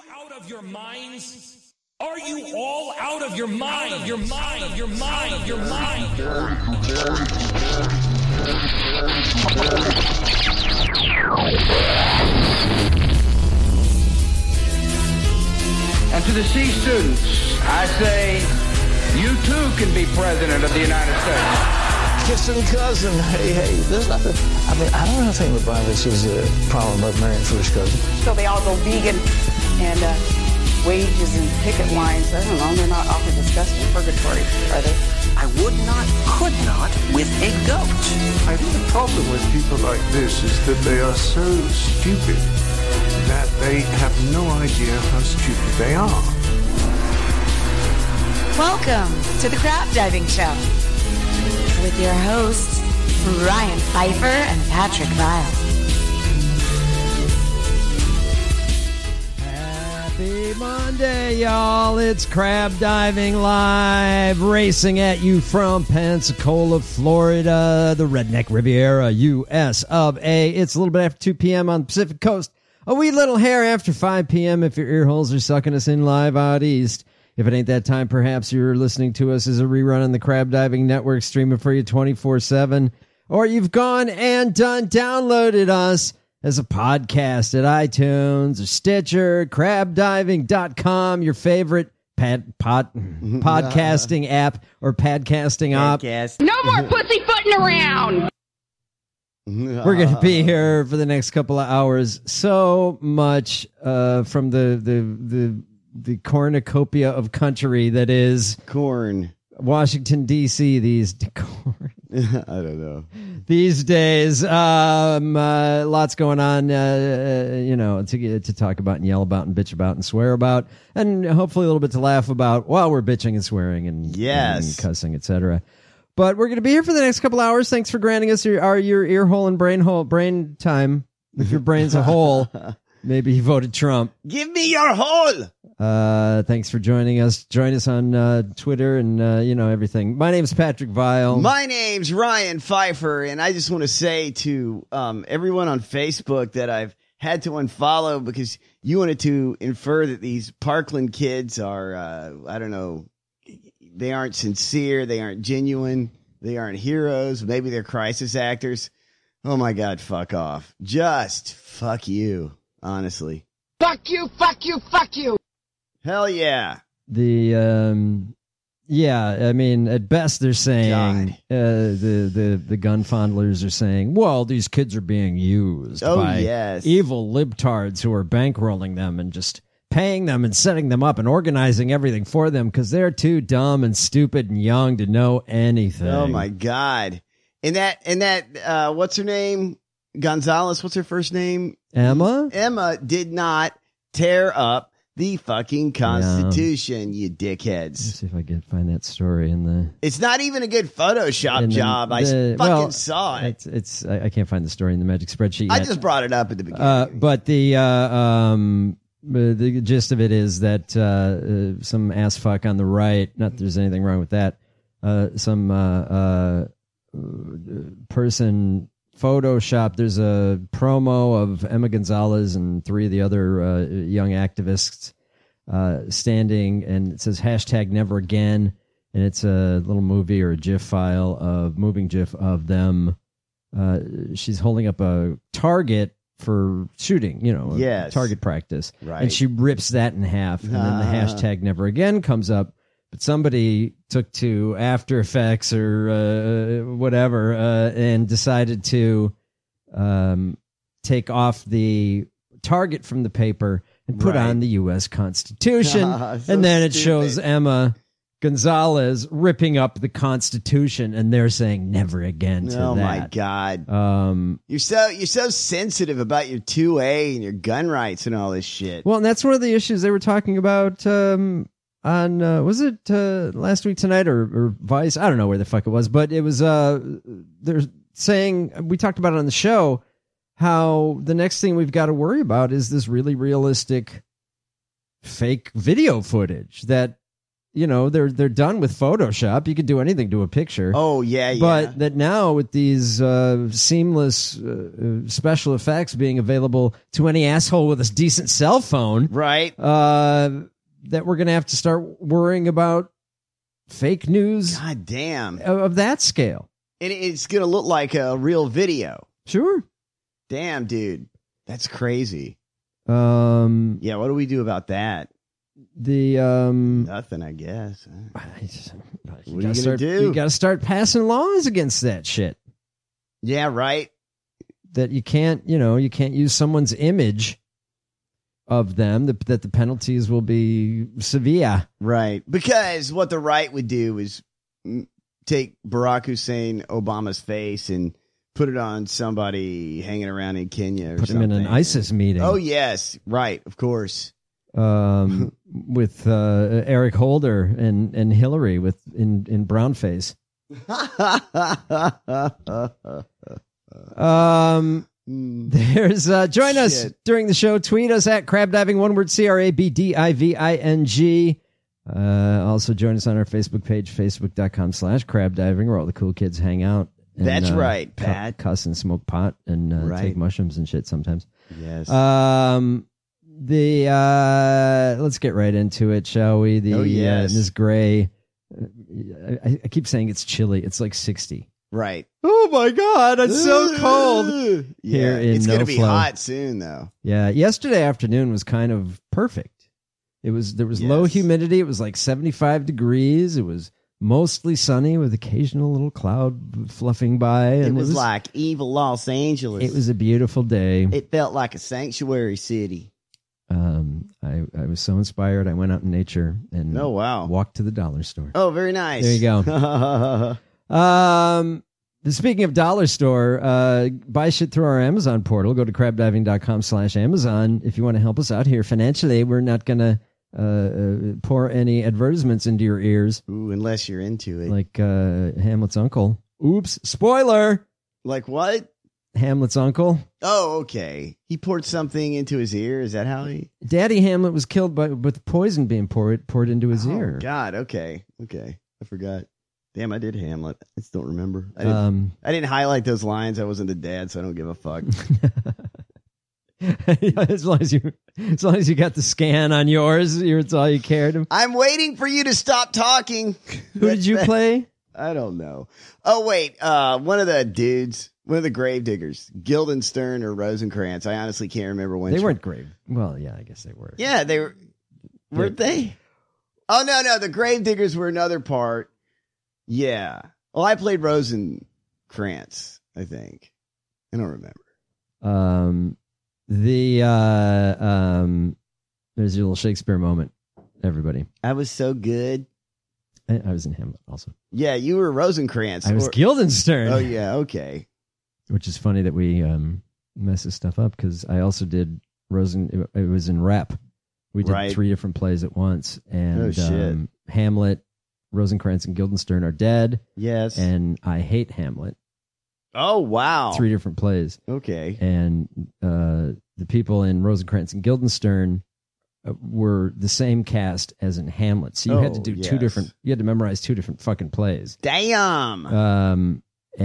out of your minds? Are you all out of your mind? Your mind, your mind, your mind. And to the C students, I say, you too can be president of the United States. Kissing cousin, hey, there's nothing. I mean, I don't know anything with violence is a problem about marrying first cousin. So they all go vegan and wages and picket lines. I don't know, they're not awfully disgusting. Purgatory, are they? I would not, could not with a goat. I think the problem with people like this is that they are so stupid that they have no idea how stupid they are. Welcome to the Crab Diving Show with your hosts, Ryan Pfeiffer and Patrick Vile. Happy Monday, y'all. It's Crab Diving Live, racing at you from Pensacola, Florida, the Redneck Riviera, U.S. of A. It's a little bit after 2 p.m. on the Pacific Coast. A wee little hair after 5 p.m. if your ear holes are sucking us in live out east. If it ain't that time, perhaps you're listening to us as a rerun on the Crab Diving Network, streaming for you 24/7. Or you've gone and downloaded us as a podcast at iTunes or Stitcher, crabdiving.com, your favorite podcasting app or podcasting op. No more pussyfooting around! We're going to be here for the next couple of hours. So much from the cornucopia of country that is Washington, D.C. I don't know. These days, lots going on, to talk about and yell about and bitch about and swear about, and hopefully a little bit to laugh about while we're bitching and swearing and cussing, etc. But we're going to be here for the next couple hours. Thanks for granting us your ear hole and brain time. If your brain's a hole, maybe you voted Trump. Give me your hole. Thanks for joining us. Join us on Twitter and everything. My name's Patrick Vile. My name's Ryan Pfeiffer, and I just want to say to everyone on Facebook that I've had to unfollow because you wanted to infer that these Parkland kids are I don't know, they aren't sincere, they aren't genuine, they aren't heroes, maybe they're crisis actors. Oh my God, fuck off. Just fuck you, honestly. Fuck you, fuck you, fuck you! Hell yeah. I mean, at best they're saying, the gun fondlers are saying, well, these kids are being used by evil libtards who are bankrolling them and just paying them and setting them up and organizing everything for them because they're too dumb and stupid and young to know anything. Oh my God. And that what's her name? Gonzalez, what's her first name? Emma? Emma did not tear up the fucking Constitution, you dickheads. Let's see if I can find that story in the... It's not even a good Photoshop job. I fucking saw it. I can't find the story in the magic spreadsheet yet. I just brought it up at the beginning. But the gist of it is that some ass fuck on the right, not that there's anything wrong with that, some person Photoshop, there's a promo of Emma Gonzalez and three of the other young activists standing, and it says hashtag never again, and it's a little movie or a GIF file of moving GIF of them. She's holding up a target for shooting, target practice. Right. And she rips that in half, and then the hashtag never again comes up. But somebody took to After Effects or whatever and decided to take off the target from the paper and put on the U.S. Constitution. And then it shows Emma Gonzalez ripping up the Constitution, and they're saying never again to that. Oh, my God. You're so sensitive about your 2A and your gun rights and all this shit. Well, and that's one of the issues they were talking about on was it last week tonight or Vice? I don't know where the fuck it was, but it was they're saying, we talked about it on the show, how the next thing we've got to worry about is this really realistic fake video footage that they're done with Photoshop. You can do anything to a picture. Oh, yeah. But that now with these seamless special effects being available to any asshole with a decent cell phone, right? That we're going to have to start worrying about fake news. God damn. Of that scale. And it's going to look like a real video. Sure. Damn, dude. That's crazy. Yeah, what do we do about that? Nothing, I guess. What are you gonna do? You got to start passing laws against that shit. Yeah, right. That you can't use someone's image of them. That the penalties will be severe. Right, because what the right would do is take Barack Hussein Obama's face and put it on somebody hanging around in Kenya or put something. Put them in an ISIS meeting. Oh yes, right, of course. With Eric Holder and Hillary in brown face. There's join us during the show. Tweet us at crabdiving, one word, CRABDIVING. Also join us on our Facebook page, facebook.com/crabdiving, where all the cool kids hang out. And, that's right, Pat. Cuss and smoke pot and take mushrooms and shit sometimes. Yes. Let's get right into it, shall we? Ms. Gray. I keep saying it's chilly. It's like 60. Right. Oh my God, it's so cold. Yeah, it's going to be hot soon, though. Yeah, yesterday afternoon was kind of perfect. There was low humidity. It was like 75 degrees. It was mostly sunny with occasional little cloud fluffing by. And it was like evil Los Angeles. It was a beautiful day. It felt like a sanctuary city. I was so inspired. I went out in nature and walked to the dollar store. Oh, very nice. There you go. Speaking of dollar store, buy shit through our Amazon portal. Go to crabdiving.com/Amazon if you want to help us out here financially. We're not going to pour any advertisements into your ears. Ooh, unless you're into it. Like Hamlet's uncle. Oops, spoiler. Like what? Hamlet's uncle. Oh, okay. He poured something into his ear. Is that how he? Daddy Hamlet was killed with poison being poured into his ear. God. Okay. I forgot. Damn, I did Hamlet. I just don't remember. I didn't highlight those lines. I wasn't a dad, so I don't give a fuck. as long as you got the scan on yours, it's all you cared. I'm waiting for you to stop talking. Who did you play? I don't know. Oh wait, one of the dudes. One of the Gravediggers, Guildenstern or Rosencrantz. I honestly can't remember when. They weren't grave. Well, yeah, I guess they were. Yeah, they were. Weren't they? Oh, no. The Gravediggers were another part. Yeah. Well, I played Rosencrantz, I think. I don't remember. There's your little Shakespeare moment, everybody. I was so good. I was in Hamlet also. Yeah, you were Rosencrantz. I was Guildenstern. Oh, yeah, okay. Which is funny that we mess this stuff up because I also did it was in rep. We did 3 different plays at once. And Hamlet, Rosencrantz, and Guildenstern are dead. Yes. And I hate Hamlet. Oh, wow. 3 different plays. Okay. And the people in Rosencrantz and Guildenstern were the same cast as in Hamlet. So you had to do 2 different, you had to memorize 2 different fucking plays. Damn.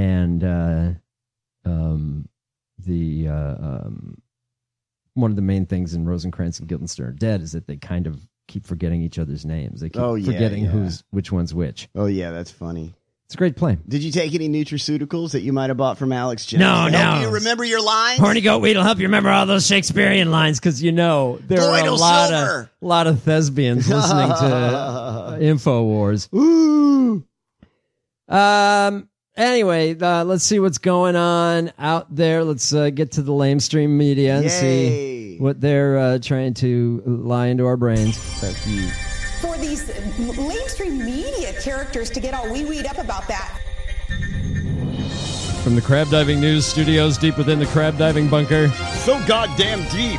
One of the main things in Rosencrantz and Guildenstern are dead is that they kind of keep forgetting each other's names. They keep forgetting which one's which. Oh yeah, that's funny. It's a great play. Did you take any nutraceuticals that you might have bought from Alex Jones? No. Do you remember your lines? Horny Goat Weed will help you remember all those Shakespearean lines because there are a lot of thespians listening to InfoWars. Ooh. Anyway, let's see what's going on out there. Let's get to the lamestream media and see what they're trying to lie into our brains. Thank you. For these lamestream media characters to get all wee-weed up about that. From the Crab Diving News Studios deep within the Crab Diving Bunker. So goddamn deep.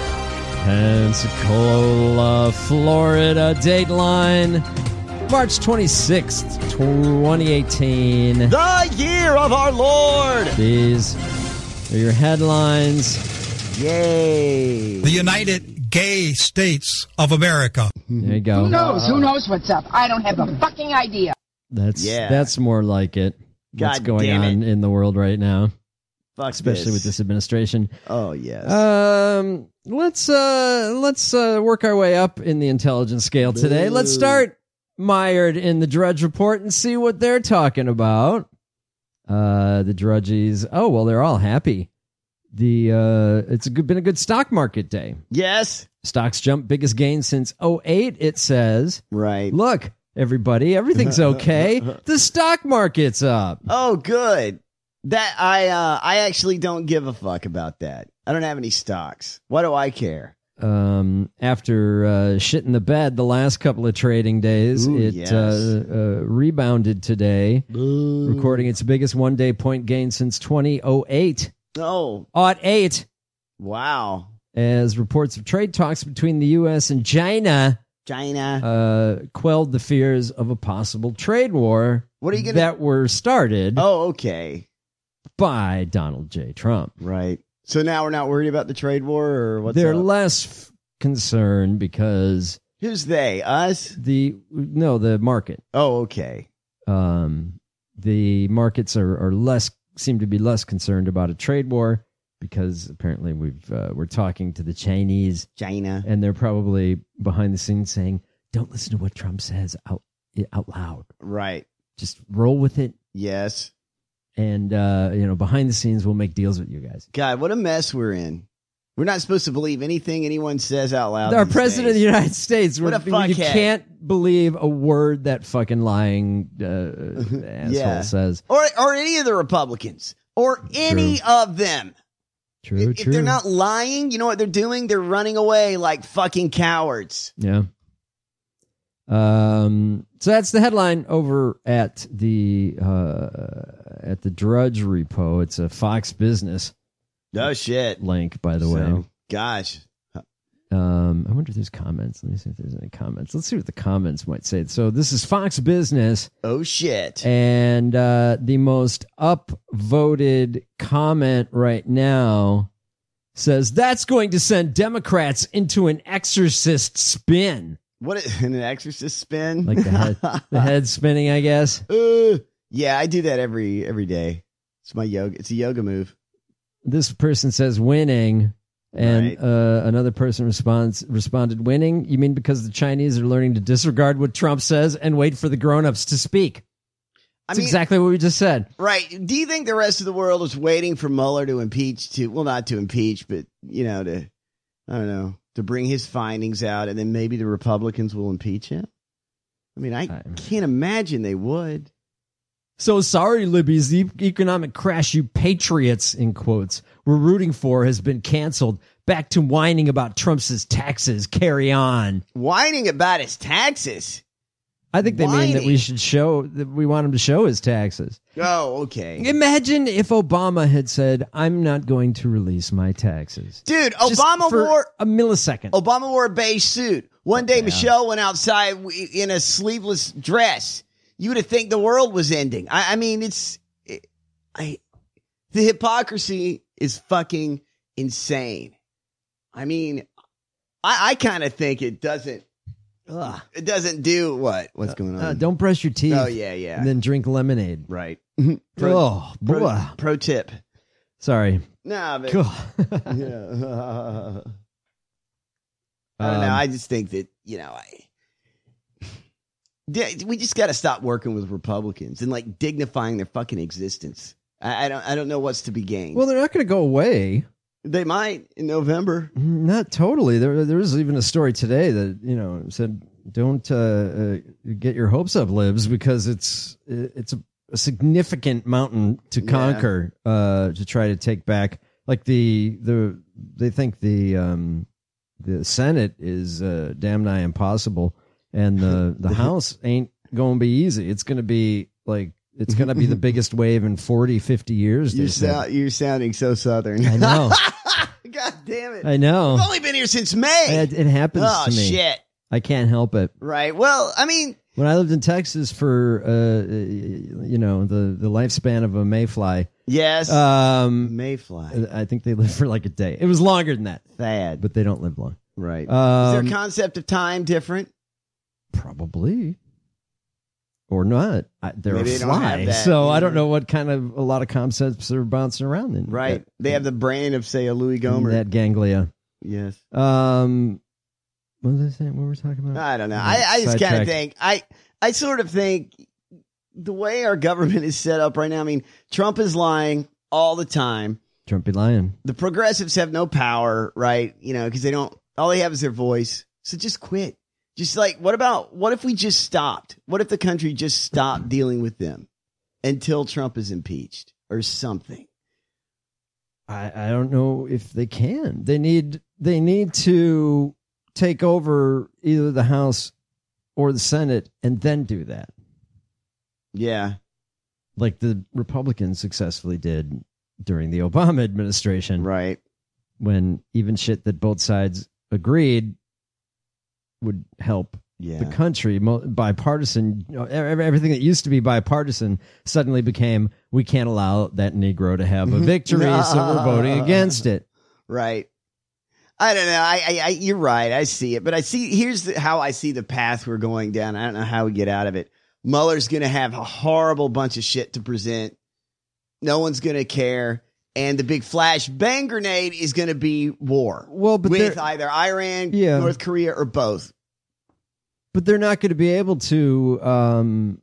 Pensacola, Florida. Dateline. March 26th, 2018. The year of our Lord. These are your headlines. Yay. The United gay states of America. There you go. Who knows? Who knows what's up? I don't have a fucking idea. That's more like it. What's God going damn it. on in the world right now? Fuck especially this. with this administration. Oh yes. Let's work our way up in the intelligence scale today. Let's start mired in the Drudge Report and see what they're talking about. The Drudgies. Oh well, they're all happy. It's been a good stock market day. Yes. Stocks jumped, biggest gain since 2008. It says. Right. Look, everybody, everything's okay. The stock market's up. Oh, good. That I actually don't give a fuck about that. I don't have any stocks. Why do I care? After shit in the bed the last couple of trading days, it rebounded today, recording its biggest one-day point gain since 2008. Oh. 08. Wow. As reports of trade talks between the U.S. and China quelled the fears of a possible trade war that were started by Donald J. Trump. Right. So now we're not worried about the trade war, or what's They're up? less concerned because... Who's they? Us? The market. Oh, okay. The markets are seem to be less concerned about a trade war because apparently we're talking to the China, and they're probably behind the scenes saying, "Don't listen to what Trump says out loud. Right. Just roll with it." Yes. And behind the scenes, we'll make deals with you guys. God, what a mess we're in. We're not supposed to believe anything anyone says out loud. Our president of the United States. What a fuckhead. You can't believe a word that fucking lying asshole says. Or any of the Republicans. Or any of them. True, If they're not lying, you know what they're doing? They're running away like fucking cowards. Yeah. So that's the headline over at the Drudge Repo. It's a Fox Business. Oh shit! Link, by the way. Gosh. I wonder if there's comments. Let me see if there's any comments. Let's see what the comments might say. So this is Fox Business. Oh shit! And the most upvoted comment right now says that's going to send Democrats into an exorcist spin. What an exorcist spin? Like the head spinning, I guess. Yeah, I do that every day. It's my yoga. It's a yoga move. This person says winning, and another person responded, winning? You mean because the Chinese are learning to disregard what Trump says and wait for the grown-ups to speak? That's exactly what we just said. Right. Do you think the rest of the world is waiting for Mueller to not to impeach, but, to bring his findings out, and then maybe the Republicans will impeach him? I mean, I can't imagine they would. So sorry, Libby's the economic crash you patriots, in quotes, were rooting for has been canceled. Back to whining about Trump's taxes. Carry on. Whining about his taxes? I think they mean that we want him to show his taxes. Oh, okay. Imagine if Obama had said, I'm not going to release my taxes. Dude, Just Obama wore a millisecond. Obama wore a beige suit. One day Michelle went outside in a sleeveless dress. You would have think the world was ending. I mean, the hypocrisy is fucking insane. I mean, I kind of think it doesn't. It doesn't do what? What's going on? Don't brush your teeth. Oh, yeah. And then drink lemonade. Right. Pro tip. Sorry. Nah, but Cool. yeah. I don't know. I just think that, we just got to stop working with Republicans and like dignifying their fucking existence. I don't know what's to be gained. Well, they're not going to go away. They might in November. Not totally. There was even a story today that said don't get your hopes up, libs, because it's a significant mountain to conquer to try to take back. Like they think the Senate is damn nigh impossible, and the House ain't going to be easy. It's going to be the biggest wave in 40, 50 years. You're sounding so Southern. I know. God damn it. I know. I've only been here since May. It happens to me. Oh, shit. I can't help it. Right. Well, I mean, when I lived in Texas for, the lifespan of a mayfly. Yes. Mayfly. I think they lived for like a day. It was longer than that. Sad. But they don't live long. Right. Is their concept of time different? Probably. Or not. They're Maybe a they don't fly, have that, so I don't know what kind of a lot of concepts are bouncing around in. Right. They have the brain of, say, a Louis Gohmert. That ganglia. Yes. What was I saying? What were we talking about? I don't know. I just kind of think I sort of think the way our government is set up right now. I mean, Trump is lying all the time. Trump be lying. The progressives have no power, right? You know, because they don't. All they have is their voice. So just quit. Just like, what if we just stopped? What if the country just stopped dealing with them until Trump is impeached or something? I don't know if they can. They need to take over either the House or the Senate and then do that. Yeah. Like the Republicans successfully did during the Obama administration. Right. When even shit that both sides agreed would help the country, bipartisan, everything that used to be bipartisan suddenly became, we can't allow that Negro to have a victory, so we're voting against it. Right. I don't know. You're right. I see it. But here's how I see the path we're going down. I don't know how we get out of it. Mueller's going to have a horrible bunch of shit to present. No one's going to care. And the big flash bang grenade is going to be war. Well, but with either Iran, North Korea, or both. But they're not going to be able to. I'm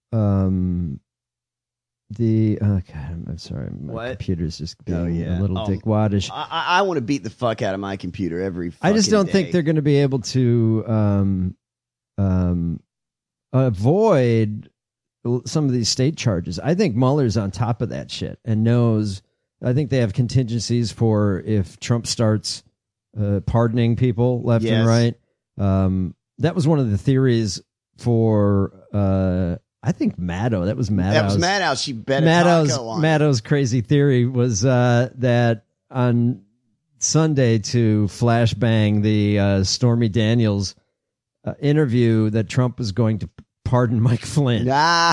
sorry, my computer's just being a little dickwaddish. I want to beat the fuck out of my computer every fucking I just don't day. think they're going to be able to avoid some of these state charges. I think Mueller's on top of that shit and knows. I think they have contingencies for if Trump starts pardoning people left and right. That was one of the theories for I think Maddow. That was Maddow. That was Maddow. She bet a taco on Maddow's crazy theory was that on Sunday to flashbang the Stormy Daniels interview that Trump was going to pardon Mike Flynn.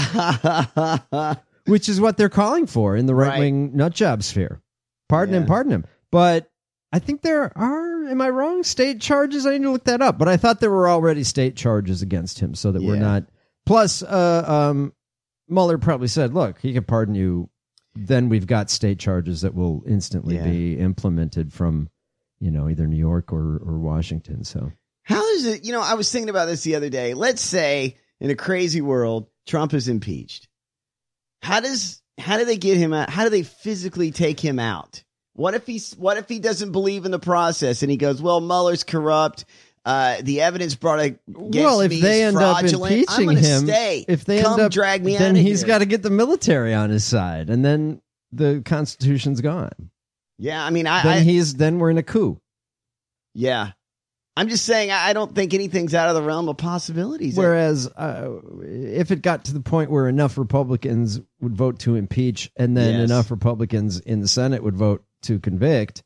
Which is what they're calling for in the right-wing nutjob sphere. Pardon him. But I think there are, am I wrong, state charges? I need to look that up. But I thought there were already state charges against him so that we're not. Plus, Mueller probably said, look, he can pardon you. Then we've got state charges that will instantly be implemented from, either New York or Washington. So how is it, I was thinking about this the other day. Let's say in a crazy world, Trump is impeached. How do they get him out? How do they physically take him out? What if he doesn't believe in the process and he goes, well, Mueller's corrupt. The evidence brought against me is fraudulent. Impeaching I'm him, stay. If they Come end up, drag me then out of he's here. got to get the military on his side, and then the Constitution's gone. Yeah, I mean, then we're in a coup. Yeah. I'm just saying, I don't think anything's out of the realm of possibilities. Whereas if it got to the point where enough Republicans would vote to impeach and then enough Republicans in the Senate would vote to convict,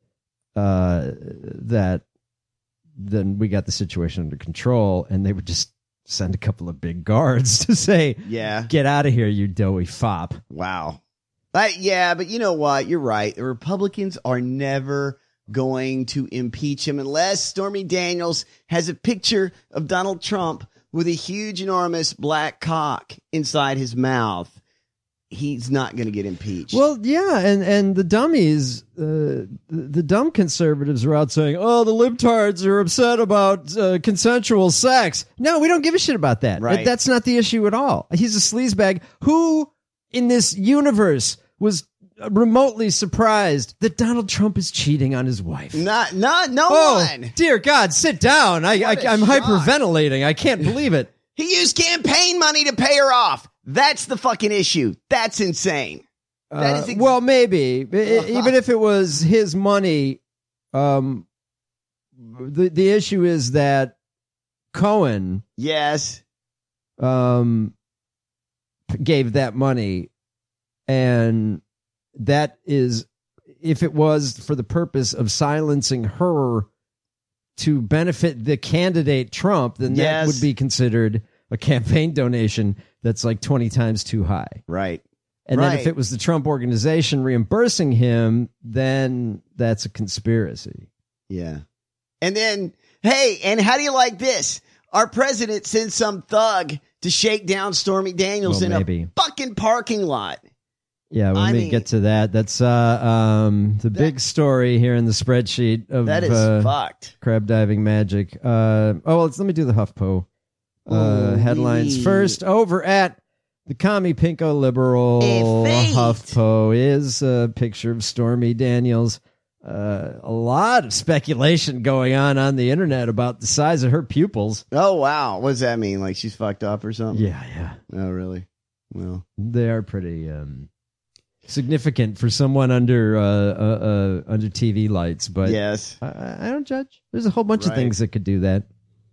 then we got the situation under control and they would just send a couple of big guards to say, get out of here, you doughy fop. Wow. But you know what? You're right. The Republicans are never going to impeach him unless Stormy Daniels has a picture of Donald Trump with a huge, enormous black cock inside his mouth. He's not going to get impeached. Well, yeah, and the dummies, the dumb conservatives are out saying, oh, the libtards are upset about consensual sex. No, we don't give a shit about that. Right. That's not the issue at all. He's a sleazebag who, in this universe, was remotely surprised that Donald Trump is cheating on his wife. No one. Dear God, sit down. I'm hyperventilating. I can't believe it. He used campaign money to pay her off. That's the fucking issue. That's insane. Well, maybe. Even if it was his money, the issue is that Cohen gave that money, and that is, if it was for the purpose of silencing her to benefit the candidate Trump, then that would be considered a campaign donation that's like 20 times too high. Right. And then if it was the Trump organization reimbursing him, then that's a conspiracy. Yeah. And then, hey, and how do you like this? Our president sends some thug to shake down Stormy Daniels in a fucking parking lot. Yeah, when we get to that, that's the big story here in the spreadsheet of that is fucked. Crab diving magic. Let me do the HuffPo headlines first. Over at the Commie Pinko Liberal, HuffPo is a picture of Stormy Daniels. A lot of speculation going on the internet about the size of her pupils. Oh, wow. What does that mean? Like she's fucked up or something? Yeah. Oh, really? Well, they are pretty significant for someone under TV lights, but yes, I don't judge. There's a whole bunch of things that could do that.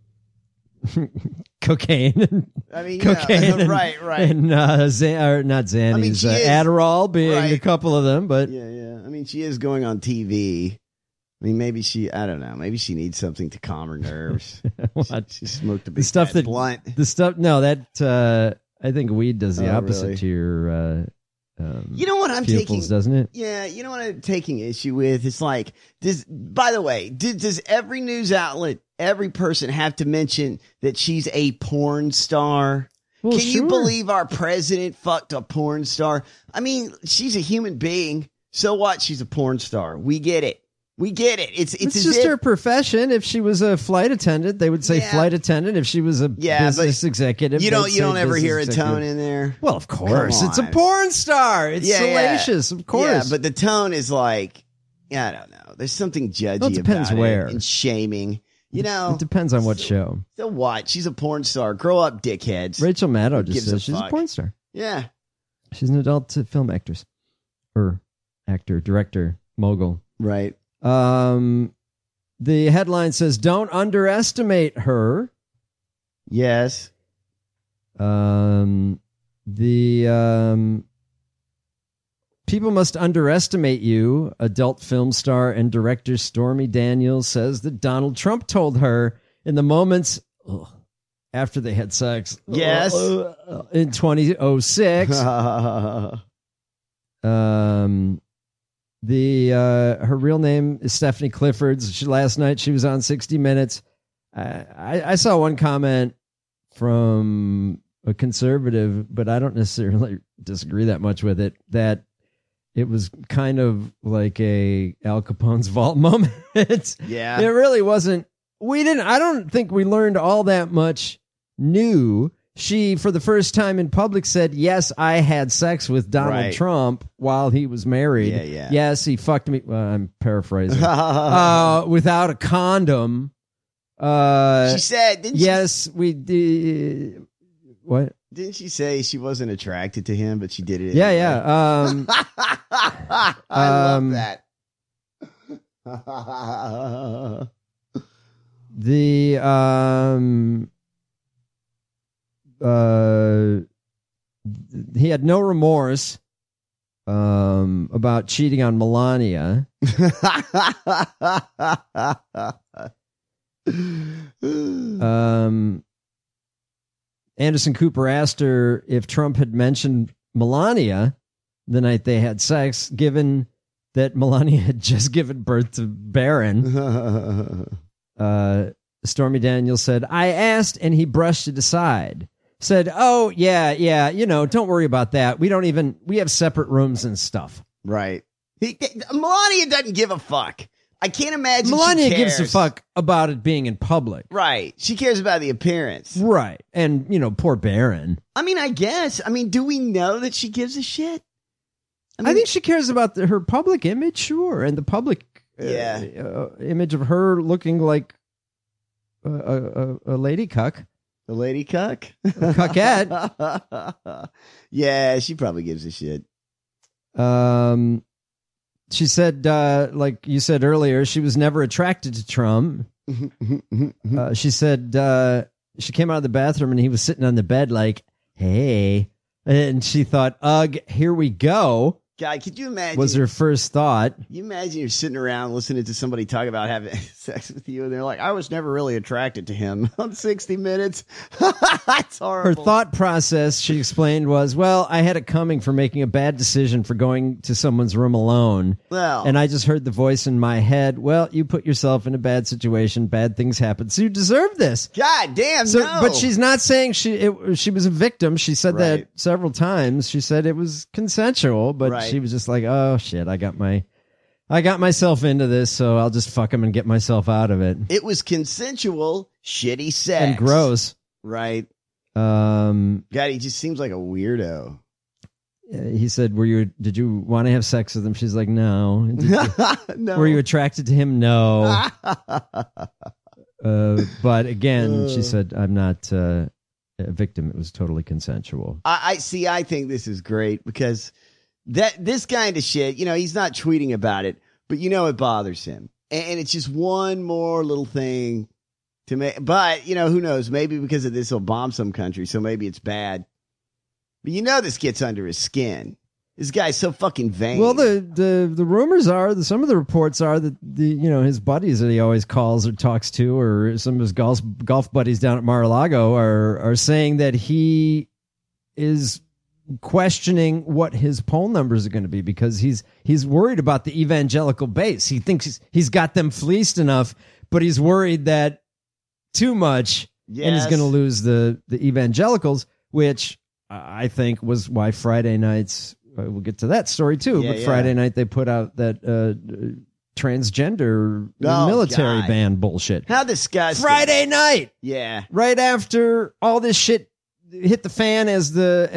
Cocaine. I mean, cocaine. Right. And not Xannies. I mean, Adderall being a couple of them, but yeah. I mean, she is going on TV. I mean, maybe I don't know. Maybe she needs something to calm her nerves. she smoked a big blunt. The stuff. No, that I think weed does the opposite really? to your. You know what I'm pupils, taking? Doesn't it? Yeah, you know what I'm taking issue with? It's like, by the way, does every news outlet, every person have to mention that she's a porn star? Well, Can you believe our president fucked a porn star? I mean, she's a human being. So what? She's a porn star. We get it. It's just her profession. If she was a flight attendant, they would say flight attendant. If she was a business executive, you don't ever hear a tone in there. Well, of course, it's a porn star. It's salacious, of course. Yeah, but the tone is like, I don't know. There's something judgy about it and shaming. You know, it depends on what show. So what? She's a porn star. Grow up, dickheads. Rachel Maddow just says she's a porn star. Yeah, she's an adult film actress or actor, director, mogul. Right. The headline says, "Don't underestimate her." Yes. People must underestimate you. Adult film star and director Stormy Daniels says that Donald Trump told her in the moments after they had sex. Yes. In 2006. Her real name is Stephanie Cliffords. Last night she was on 60 Minutes. I saw one comment from a conservative, but I don't necessarily disagree that much with it, that it was kind of like a Al Capone's vault moment. Yeah. It really wasn't. I don't think we learned all that much new. She, for the first time in public, said, yes, I had sex with Donald Trump while he was married. Yeah. Yes, he fucked me. Well, I'm paraphrasing. Without a condom. She said, didn't yes, we did. What? Didn't she say she wasn't attracted to him, but she did it? Yeah. I love that. He had no remorse about cheating on Melania. Anderson Cooper asked her if Trump had mentioned Melania the night they had sex, given that Melania had just given birth to Barron. Stormy Daniels said, I asked and he brushed it aside. Said, oh, yeah, don't worry about that. We have separate rooms and stuff. Right. Melania doesn't give a fuck. I can't imagine Melania she cares. gives a fuck about it being in public. Right. She cares about the appearance. Right. And, poor Barron. I mean, I guess. I mean, do we know that she gives a shit? I think she cares about her public image, sure. And the public image of her looking like a lady cuck. A lady cuck? Cuckette. Yeah, she probably gives a shit. She said, like you said earlier, she was never attracted to Trump. She said she came out of the bathroom and he was sitting on the bed like, hey. And she thought, ugh, here we go. God, could you imagine? Was her first thought. You imagine you're sitting around listening to somebody talk about having sex with you, and they're like, I was never really attracted to him on 60 Minutes. That's horrible. Her thought process, she explained, was, well, I had it coming for making a bad decision for going to someone's room alone. Well, and I just heard the voice in my head, well, you put yourself in a bad situation, bad things happen, so you deserve this. God damn, so, no. But she's not saying she was a victim. She said that several times. She said it was consensual, but she was just like, oh shit, I got myself into this, so I'll just fuck him and get myself out of it. It was consensual, shitty sex. And gross. Right. God, he just seems like a weirdo. He said, did you want to have sex with him? She's like, no. No. Were you attracted to him? No. But again, she said, I'm not a victim. It was totally consensual. I think this is great because this kind of shit, he's not tweeting about it, but it bothers him. And it's just one more little thing to make. But, who knows? Maybe because of this, he'll bomb some country. So maybe it's bad. But this gets under his skin. This guy's so fucking vain. Well, the rumors are, some of the reports are that his buddies that he always calls or talks to, or some of his golf buddies down at Mar-a-Lago are saying that he is questioning what his poll numbers are going to be because he's worried about the evangelical base. He thinks he's got them fleeced enough, but he's worried that too much and he's going to lose the evangelicals, which I think was why Friday nights, we'll get to that story too, but Friday night they put out that transgender military ban bullshit. How disgusting. Friday night. Yeah. Right after all this shit hit the fan as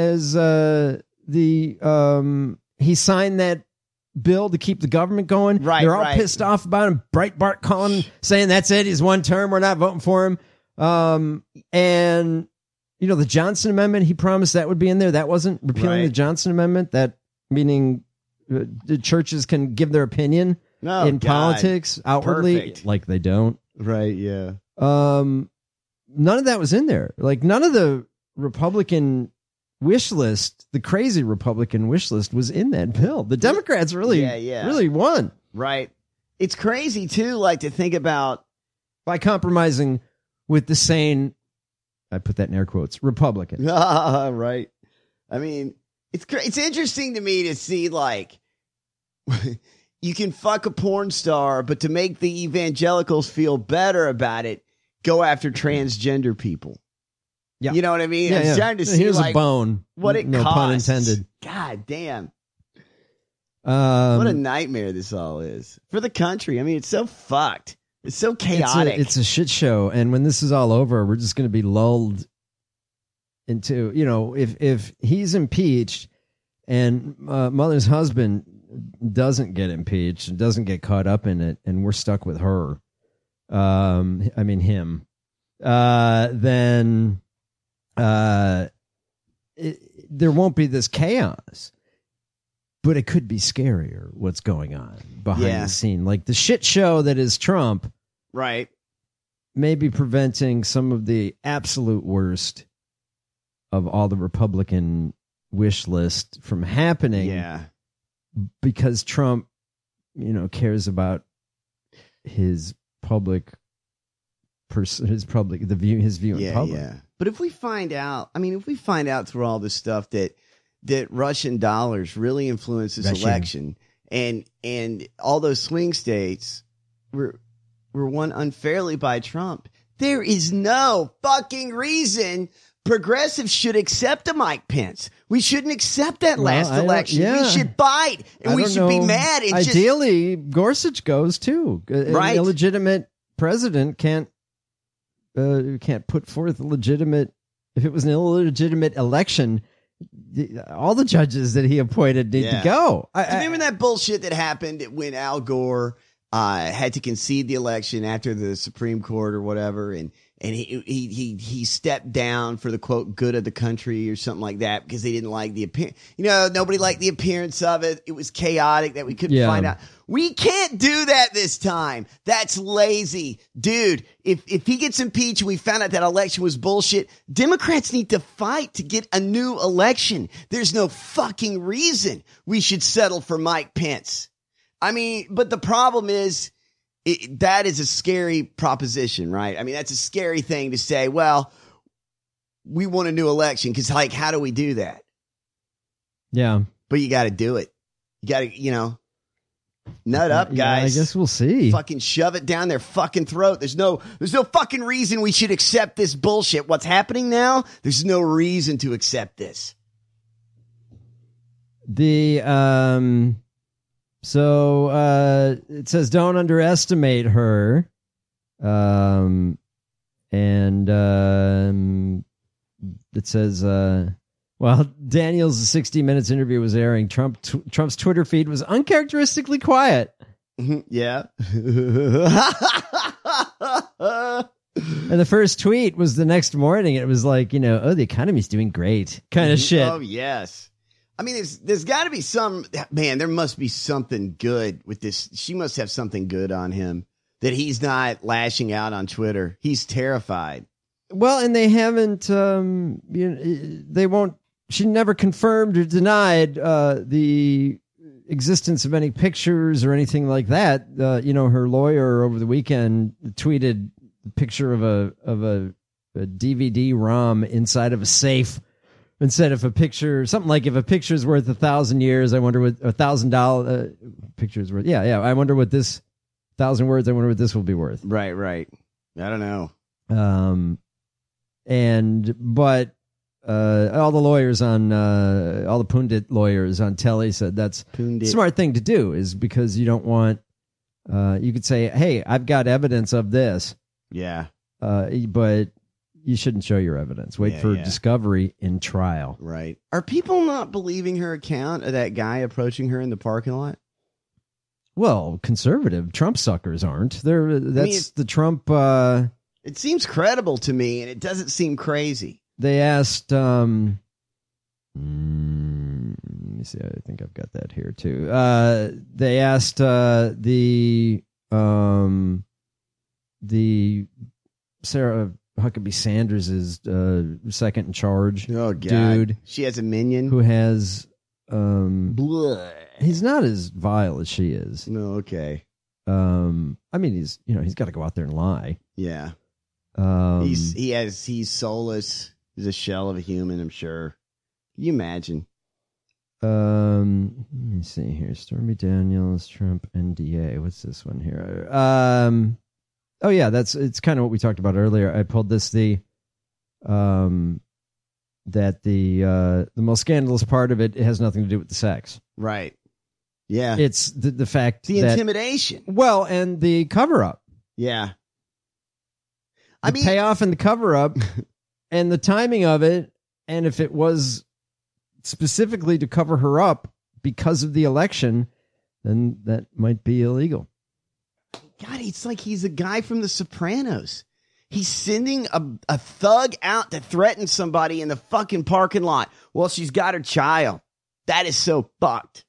he signed that bill to keep the government going. Right. They're all pissed off about him. Breitbart calling, saying that's it. He's one term. We're not voting for him. And the Johnson Amendment, he promised that would be in there. That wasn't repealing the Johnson Amendment. That meaning the churches can give their opinion in politics outwardly, like they don't. Right. Yeah. None of that was in there. Like none of the Republican wish list, the crazy Republican wish list, was in that bill. The Democrats really won. Right. It's crazy too, like to think about by compromising with the sane, I put that in air quotes, Republican. Right. I mean, it's interesting to me to see like you can fuck a porn star, but to make the evangelicals feel better about it, go after transgender people. Yeah. You know what I mean? I'm starting to see here's a bone. What it no costs. Pun intended. God damn. What a nightmare this all is for the country. I mean, it's so fucked. It's so chaotic. It's a shit show. And when this is all over, we're just going to be lulled into, if he's impeached and Mother's husband doesn't get impeached and doesn't get caught up in it, and we're stuck with her, him, then there won't be this chaos. But it could be scarier what's going on behind the scene. Like the shit show that is Trump. Right. May be preventing some of the absolute worst of all the Republican wish list from happening. Yeah. Because Trump, cares about his view in public. Yeah. But if we find out through all this stuff that Russian dollars really influenced this election, and all those swing states were won unfairly by Trump, there is no fucking reason progressives should accept a Mike Pence. We shouldn't accept that last election. We should fight, and we should be mad. And ideally, Gorsuch goes too. Right. An illegitimate president can't put forth a legitimate. If it was an illegitimate election, all the judges that he appointed need to go. Do you remember that bullshit that happened when Al Gore had to concede the election after the Supreme Court or whatever, and and he stepped down for the quote good of the country or something like that because they didn't like the appearance. Nobody liked the appearance of it. It was chaotic that we couldn't find out. We can't do that this time. That's lazy. Dude, if he gets impeached and we found out that election was bullshit, Democrats need to fight to get a new election. There's no fucking reason we should settle for Mike Pence. I mean, but the problem is, that is a scary proposition, right? I mean, that's a scary thing to say, well, we want a new election because, like, how do we do that? Yeah. But you got to do it. You got to, nut up, guys. I guess we'll see. Fucking shove it down their fucking throat. There's no fucking reason we should accept this bullshit. What's happening now? There's no reason to accept this. So it says don't underestimate her. And it says, while Daniels' 60 Minutes interview was airing, Trump's Twitter feed was uncharacteristically quiet. Yeah. And the first tweet was the next morning. It was like, the economy's doing great kind of shit. Oh, yes. I mean, there's got to be there must be something good with this. She must have something good on him that he's not lashing out on Twitter. He's terrified. Well, and they haven't, she never confirmed or denied the existence of any pictures or anything like that. Her lawyer over the weekend tweeted a picture of a DVD ROM inside of a safe. Instead of a picture, something like if a picture's worth 1,000 years, I wonder what $1,000 picture's worth. Yeah. I wonder what this 1,000 words. I wonder what this will be worth. Right. I don't know. But all the lawyers on all the pundit lawyers on telly said that's a smart thing to do is because you don't want. You could say, hey, I've got evidence of this. Yeah. But you shouldn't show your evidence. Wait for discovery in trial. Right. Are people not believing her account of that guy approaching her in the parking lot? Well, conservative Trump suckers aren't. The Trump. It seems credible to me, and it doesn't seem crazy. They asked. Let me see. I think I've got that here too. They asked the Sarah Huckabee Sanders is second in charge. Oh, God. Dude. She has a minion who has Blah. He's not as vile as she is. No, okay. I mean, he's got to go out there and lie. Yeah. He's soulless. He's a shell of a human, I'm sure. Can you imagine? Let me see here. Stormy Daniels, Trump, NDA. What's this one here? Oh yeah, it's kind of what we talked about earlier. I pulled this the most scandalous part of it has nothing to do with the sex. Right. Yeah. It's the fact the that, intimidation. Well, and the cover up. Yeah. The payoff and the cover up and the timing of it, and if it was specifically to cover her up because of the election, then that might be illegal. God, it's like he's a guy from The Sopranos. He's sending a thug out to threaten somebody in the fucking parking lot while she's got her child. That is so fucked.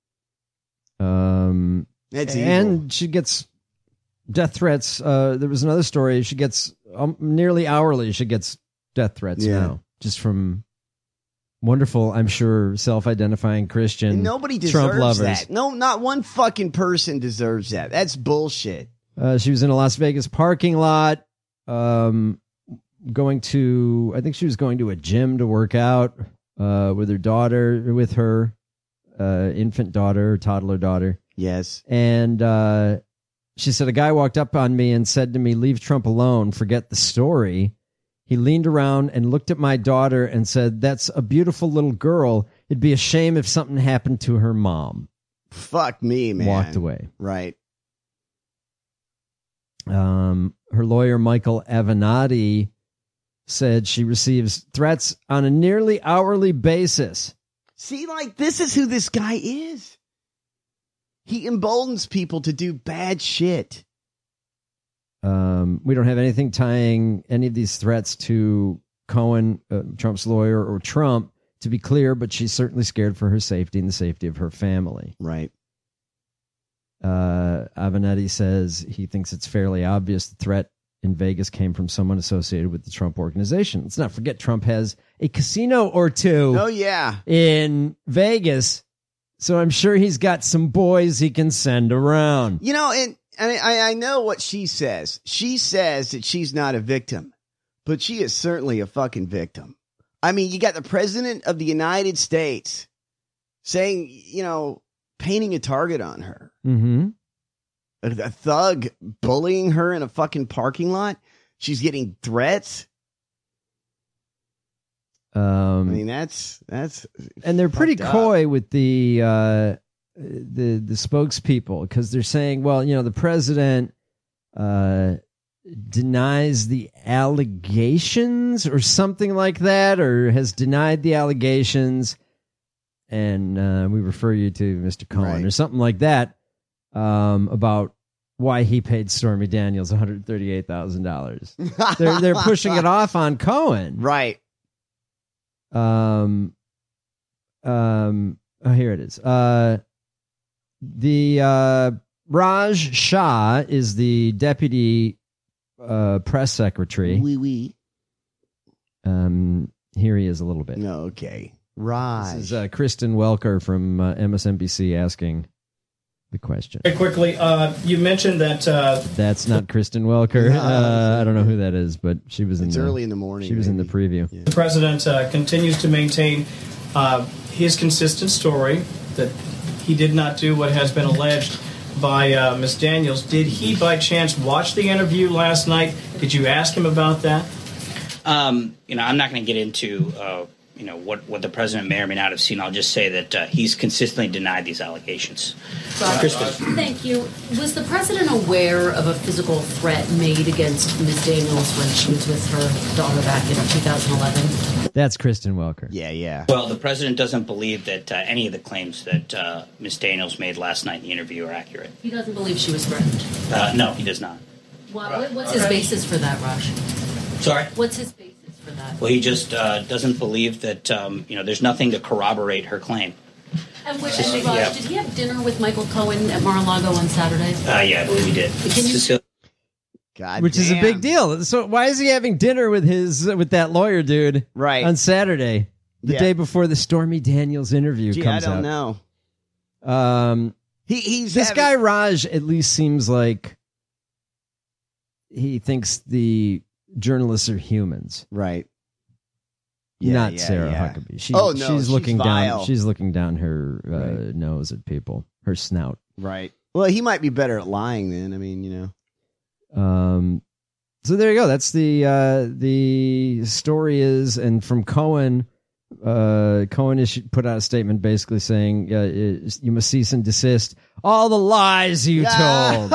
That's evil. And she gets death threats. There was another story. She gets nearly hourly. She gets death threats now, just from wonderful, I'm sure, self-identifying Christian and nobody deserves Trump lovers. That. No, not one fucking person deserves that. That's bullshit. She was in a Las Vegas parking lot, I think she was going to a gym to work out with her daughter, with her infant daughter, toddler daughter. Yes. And she said, a guy walked up on me and said to me, leave Trump alone, forget the story. He leaned around and looked at my daughter and said, that's a beautiful little girl. It'd be a shame if something happened to her mom. Fuck me, man. Walked away. Right. Her lawyer, Michael Avenatti, said she receives threats on a nearly hourly basis. See, like, this is who this guy is. He emboldens people to do bad shit. We don't have anything tying any of these threats to Cohen, Trump's lawyer, or Trump, to be clear, but she's certainly scared for her safety and the safety of her family. Right. Avenatti says he thinks it's fairly obvious the threat in Vegas came from someone associated with the Trump organization. Let's not forget Trump has a casino or two in Vegas, so I'm sure he's got some boys he can send around. You know, and I know what she says. She says that she's not a victim, but she is certainly a fucking victim. I mean, you got the president of the United States saying, you know, painting a target on her. Mm-hmm. A thug bullying her in a fucking parking lot. She's getting threats. I mean, that's and they're pretty fucked up. coy with the spokespeople, because they're saying, well, you know, the president denies the allegations or something like that, or has denied the allegations, and we refer you to Mr. Cohen or something like that, about why he paid Stormy Daniels $138,000. They're pushing it off on Cohen, right? Oh, here it is. The Raj Shah is the deputy press secretary. Oui. Here he is a little bit. No, okay. Raj. This is Kristen Welker from MSNBC asking the question. Very quickly, you mentioned that that's not Kristen Welker. I don't know who that is, but she was It's early in the morning. She was in the preview. the president continues to maintain his consistent story that he did not do what has been alleged by Ms. Daniels. Did he, by chance, watch the interview last night? Did you ask him about that? I'm not going to get into what the president may or may not have seen. I'll just say that he's consistently denied these allegations. Kristen. Thank you. Was the president aware of a physical threat made against Ms. Daniels when she was with her daughter back in 2011? That's Kristen Welker. Yeah. Well, the president doesn't believe that any of the claims that Ms. Daniels made last night in the interview are accurate. He doesn't believe she was threatened? No, he does not. What's his basis for that, Raj? Sorry? What's his basis for that? Well, he just doesn't believe that, there's nothing to corroborate her claim. And Raj, did he have dinner with Michael Cohen at Mar-a-Lago on Saturday? Yeah, I believe he did. Which is a big deal. So why is he having dinner with that lawyer dude on Saturday, the day before the Stormy Daniels interview comes out? I don't know. This guy Raj at least seems like he thinks the journalists are humans, right? Not Sarah Huckabee. She's looking down. She's looking down her nose at people, her snout. Right. Well, he might be better at lying then. I mean, So there you go. That's the story is, and from Cohen, Cohen put out a statement basically saying you must cease and desist all the lies you told.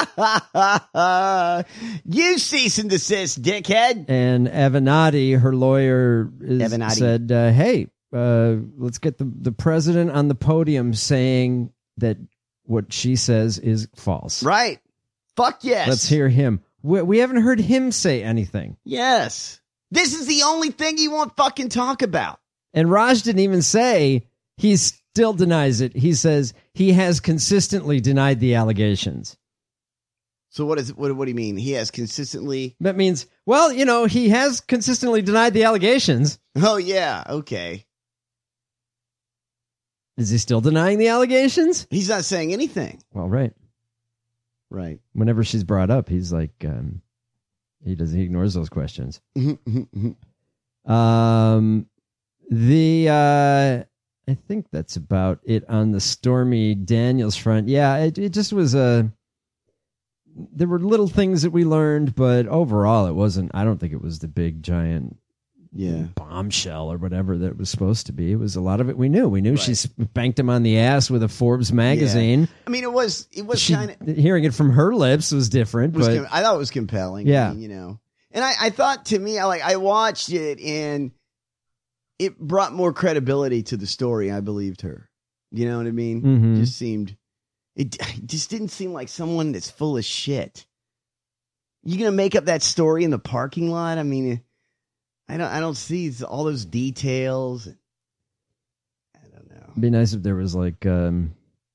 You cease and desist, dickhead. And Avenatti, her lawyer, said, "Hey, let's get the president on the podium saying that what she says is false." Right. Fuck yes. Let's hear him. We haven't heard him say anything. Yes. This is the only thing he won't fucking talk about. And Raj didn't even say, he still denies it. He says he has consistently denied the allegations. So what do you mean? He has consistently? That means, well, he has consistently denied the allegations. Oh, yeah. Okay. Is he still denying the allegations? He's not saying anything. Well, right. Whenever she's brought up, he's like, he ignores those questions. I think that's about it on the Stormy Daniels front. Yeah, it just was there were little things that we learned, but overall it wasn't, I don't think it was the big giant bombshell or whatever that it was supposed to be. It was a lot of it we knew. We knew she spanked him on the ass with a Forbes magazine. Yeah. I mean, it was kind of, hearing it from her lips was different. But I thought it was compelling. Yeah. I mean, and I thought, to me, I watched it and it brought more credibility to the story. I believed her. You know what I mean? Mm-hmm. It just didn't seem like someone that's full of shit. You gonna make up that story in the parking lot? I mean, I don't see all those details. I don't know. It'd be nice if there was like, if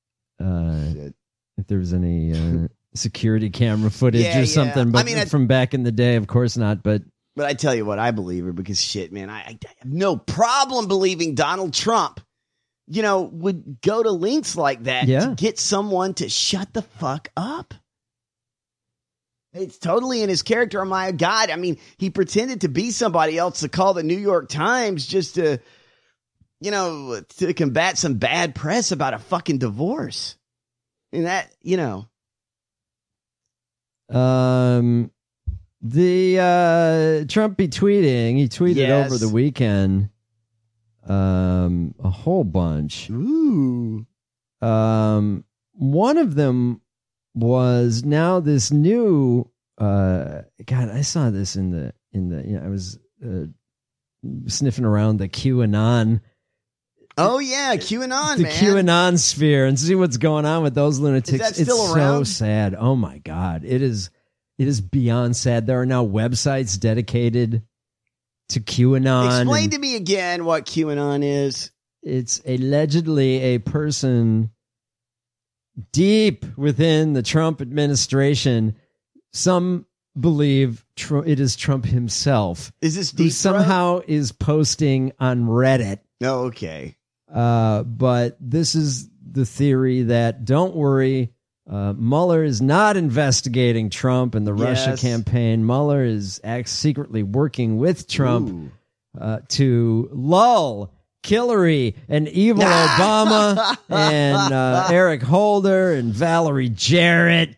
there was any security camera footage or something. But from back in the day, of course not. But I tell you what, I believe her because shit, man, I have no problem believing Donald Trump, would go to lengths like that to get someone to shut the fuck up. It's totally in his character. Oh my God. I mean, he pretended to be somebody else to call the New York Times just to combat some bad press about a fucking divorce. And that, The Trump be tweeting. He tweeted over the weekend a whole bunch. Ooh. One of them was now this new God, I saw this in the I was sniffing around the QAnon. Oh yeah, QAnon, the man. QAnon sphere and see what's going on with those lunatics. Is that still it's around? So sad. Oh my God. It is beyond sad. There are now websites dedicated to QAnon. Explain to me again what QAnon is. It's allegedly a person deep within the Trump administration. Some believe it is Trump himself. Is this who somehow is posting on Reddit? Oh, okay. But this is the theory that, don't worry, Mueller is not investigating Trump and the Russia campaign. Mueller is secretly working with Trump to lull Hillary and evil Obama and Eric Holder and Valerie Jarrett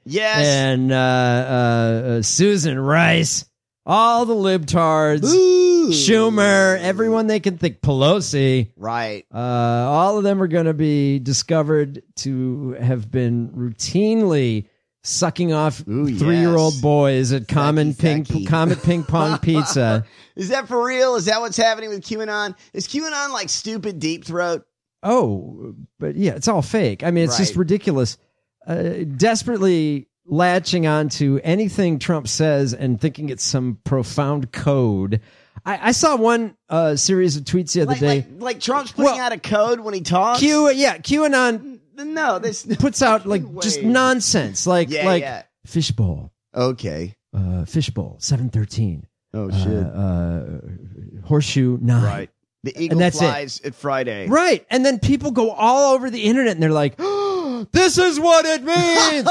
and Susan Rice, all the libtards, Schumer, everyone they can think, Pelosi. Right. All of them are going to be discovered to have been routinely sucking off 3-year-old boys at Comet Ping Pong Pizza. Is that for real? Is that what's happening with QAnon? Is QAnon like stupid Deep Throat? Oh, but yeah, it's all fake. I mean, it's just ridiculous. Desperately latching on to anything Trump says and thinking it's some profound code. I saw one series of tweets the other day. Like Trump's putting out a code when he talks? QAnon no, this puts out like just nonsense. Like fishbowl. Okay. Fishbowl 713. Oh shit. Horseshoe 9. Right. The eagle flies at Friday. Right. And then people go all over the internet and they're like, oh, this is what it means.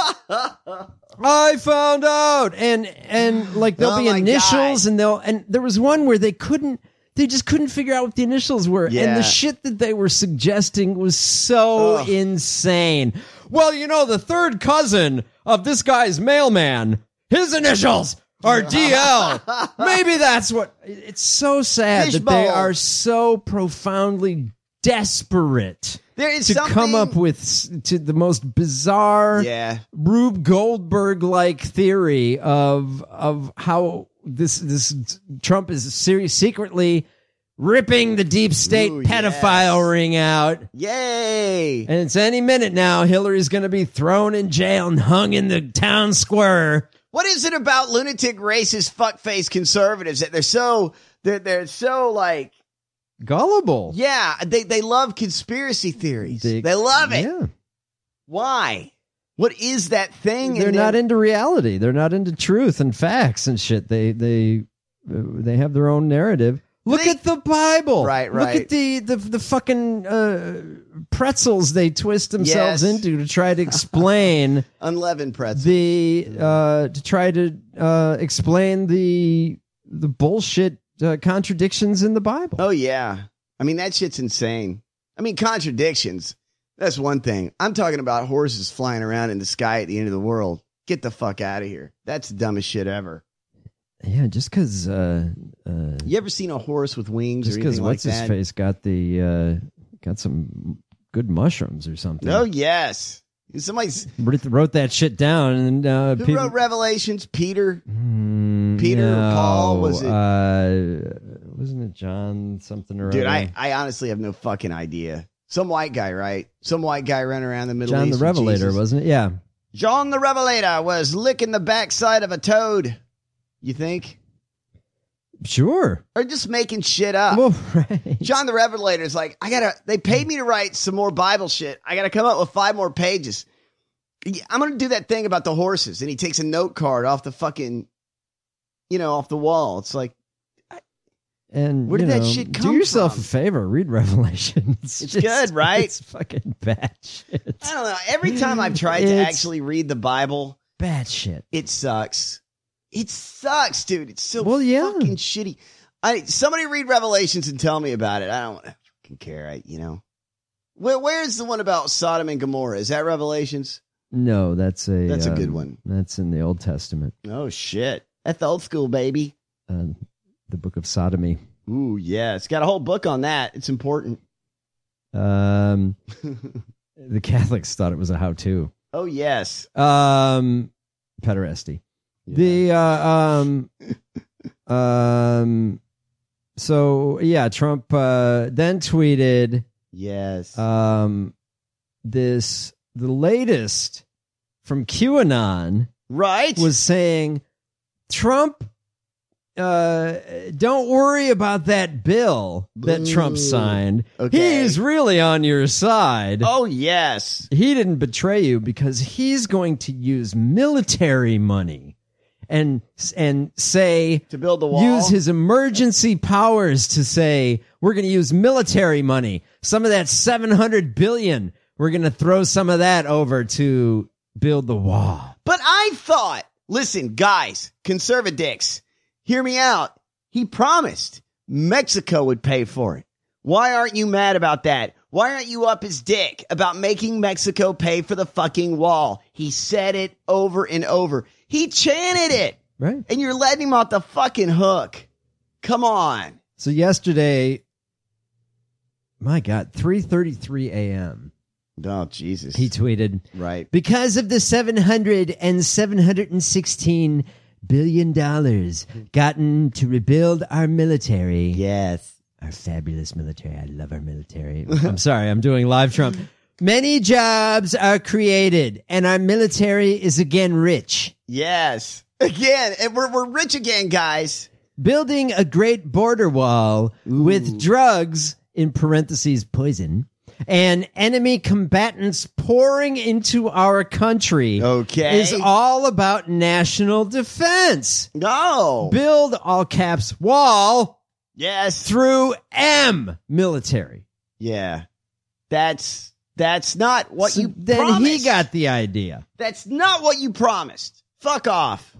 I found out. And like there'll be initials and there was one where they just couldn't figure out what the initials were. Yeah. And the shit that they were suggesting was so insane. Well, the third cousin of this guy's mailman, his initials are DL. Maybe that's what. It's so sad that they are so profoundly desperate there is to come up with the most bizarre Rube Goldberg-like theory of how this Trump is secretly ripping the deep state pedophile ring out. Yay! And it's any minute now. Hillary's going to be thrown in jail and hung in the town square. What is it about lunatic, racist, fuckface conservatives that they're so like gullible? Yeah, they love conspiracy theories. They love it. Yeah. Why? What is that thing? They're not into reality. They're not into truth and facts and shit. They have their own narrative. Look at the Bible. Right. Look at the fucking pretzels they twist themselves into to try to explain unleavened pretzels. To try to explain the bullshit contradictions in the Bible. Oh yeah, I mean that shit's insane. I mean contradictions. That's one thing. I'm talking about horses flying around in the sky at the end of the world. Get the fuck out of here. That's the dumbest shit ever. Yeah, just because... you ever seen a horse with wings just or anything like that? Just because what's-his-face got some good mushrooms or something. Oh, yes. Somebody's... wrote that shit down. And, who wrote Revelations? Peter? Peter or Paul? Was it? Wasn't it John something or Dude, other? I honestly have no fucking idea. Some white guy, right? Some white guy running around the Middle East. John the Revelator, wasn't it? Yeah. John the Revelator was licking the backside of a toad. You think? Sure. Or just making shit up. Well, right. John the Revelator is like, they paid me to write some more Bible shit. I got to come up with 5 more pages. I'm going to do that thing about the horses. And he takes a note card off the fucking, off the wall. It's like, and where did that shit come from? Do yourself a favor. Read Revelations. It's good, right? It's fucking bad shit. I don't know. Every time I've tried to actually read the Bible, bad shit. It sucks. It sucks, dude. It's so fucking shitty. Somebody read Revelations and tell me about it. I don't fucking care. Where's the one about Sodom and Gomorrah? Is that Revelations? No, that's a good one. That's in the Old Testament. Oh shit. That's the old school, baby. The book of Sodomy. Ooh, yeah. It's got a whole book on that. It's important. The Catholics thought it was a how-to. Oh, yes. Pederasty. Yeah. So yeah, Trump then tweeted, yes, the latest from QAnon, right, was saying, Trump, don't worry about that bill that Trump signed. Okay. He's really on your side. Oh, yes. He didn't betray you because he's going to use military money and say, to build the wall, use his emergency powers to say, we're going to use military money. Some of that $700 billion, we're going to throw some of that over to build the wall. But I thought, listen, guys, conservatives, hear me out. He promised Mexico would pay for it. Why aren't you mad about that? Why aren't you up his dick about making Mexico pay for the fucking wall? He said it over and over. He chanted it. Right. And you're letting him off the fucking hook. Come on. So yesterday, my God, 3:33 a.m. Oh, Jesus. He tweeted, right, because of the $716 billion gotten to rebuild our military. Yes. Our fabulous military. I love our military. I'm sorry, I'm doing live Trump. Many jobs are created, and our military is again rich. Yes. Again, and we're rich again, guys. Building a great border wall with drugs, in parentheses, poison, and enemy combatants pouring into our country is all about national defense. No. Build, all caps, wall. Yes. Through M, military. Yeah. That's not what you then promised. He got the idea. That's not what you promised. Fuck off.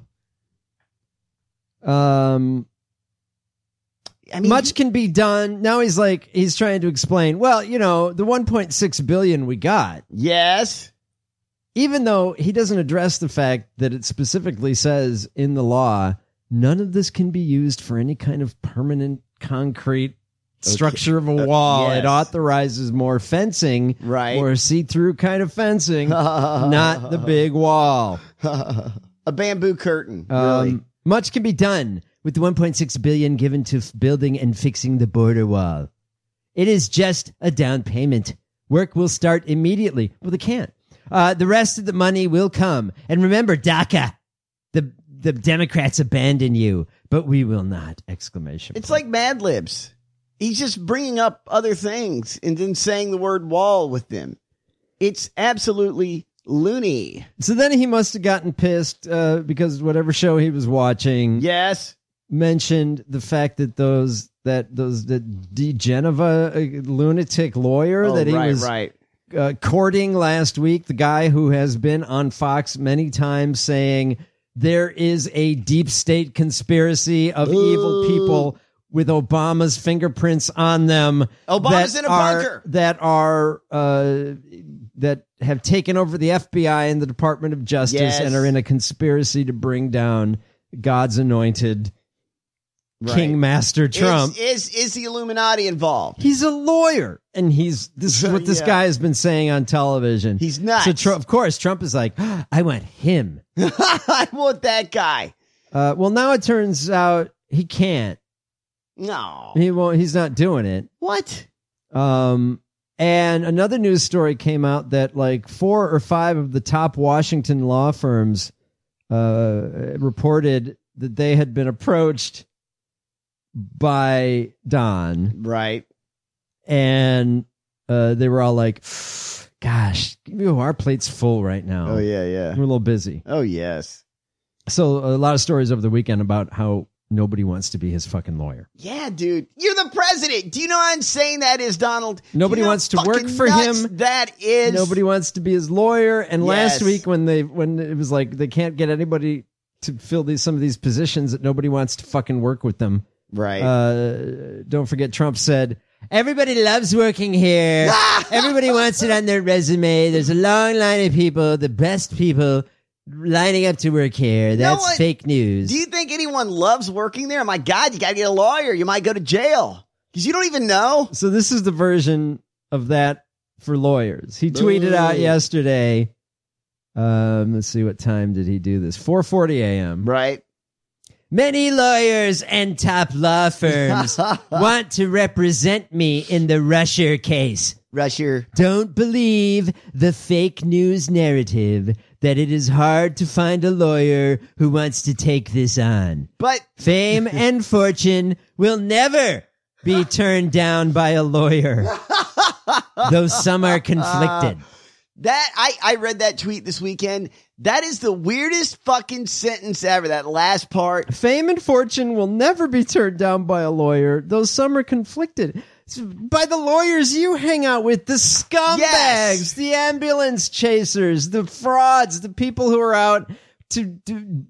Much can be done. Now he's trying to explain, well, the 1.6 billion we got. Yes. Even though he doesn't address the fact that it specifically says in the law, none of this can be used for any kind of permanent concrete structure of a wall. Yes. It authorizes more fencing, right? Or see-through kind of fencing, not the big wall. A bamboo curtain. Really. Much can be done with the 1.6 billion given to building and fixing the border wall. It is just a down payment. Work will start immediately. Well, they can't. The rest of the money will come. And remember, DACA, the Democrats abandon you, but we will not! Exclamation point. It's like Mad Libs. He's just bringing up other things and then saying the word wall with them. It's absolutely loony. So then he must have gotten pissed because whatever show he was watching, yes, mentioned the fact that the DeGeneva lunatic lawyer that he was courting last week, the guy who has been on Fox many times saying there is a deep state conspiracy of evil people with Obama's fingerprints on them. Obama's in a bunker. That have taken over the FBI and the Department of Justice and are in a conspiracy to bring down God's anointed King Master Trump. Is the Illuminati involved? He's a lawyer, and this is what this guy has been saying on television. He's nuts. So of course, Trump is like, I want him. I want that guy. Well, now it turns out he can't. No. He won't. He's not doing it. What? And another news story came out that 4 or 5 of the top Washington law firms reported that they had been approached by Don. Right. And they were all like, gosh, our plate's full right now. Oh, yeah. We're a little busy. Oh, yes. So a lot of stories over the weekend about how nobody wants to be his fucking lawyer. Yeah, dude. You're the president. Do you know how insane that is, Donald? Nobody wants to work for him. That is. Nobody wants to be his lawyer. And last week when it was like they can't get anybody to fill some of these positions, that nobody wants to fucking work with them. Right. Don't forget Trump said, everybody loves working here. Everybody wants it on their resume. There's a long line of people, the best people lining up to work here. That's fake news. Do you think anyone loves working there? My God, you got to get a lawyer. You might go to jail because you don't even know. So this is the version of that for lawyers. He tweeted out yesterday. Let's see, what time did he do this? 4:40 a.m. Right. Many lawyers and top law firms want to represent me in the Russia case. Russia. Don't believe the fake news narrative that it is hard to find a lawyer who wants to take this on. But fame and fortune will never be turned down by a lawyer, though some are conflicted. I read that tweet this weekend. That is the weirdest fucking sentence ever, that last part. Fame and fortune will never be turned down by a lawyer, though some are conflicted. By the lawyers you hang out with, the scumbags, the ambulance chasers, the frauds, the people who are out to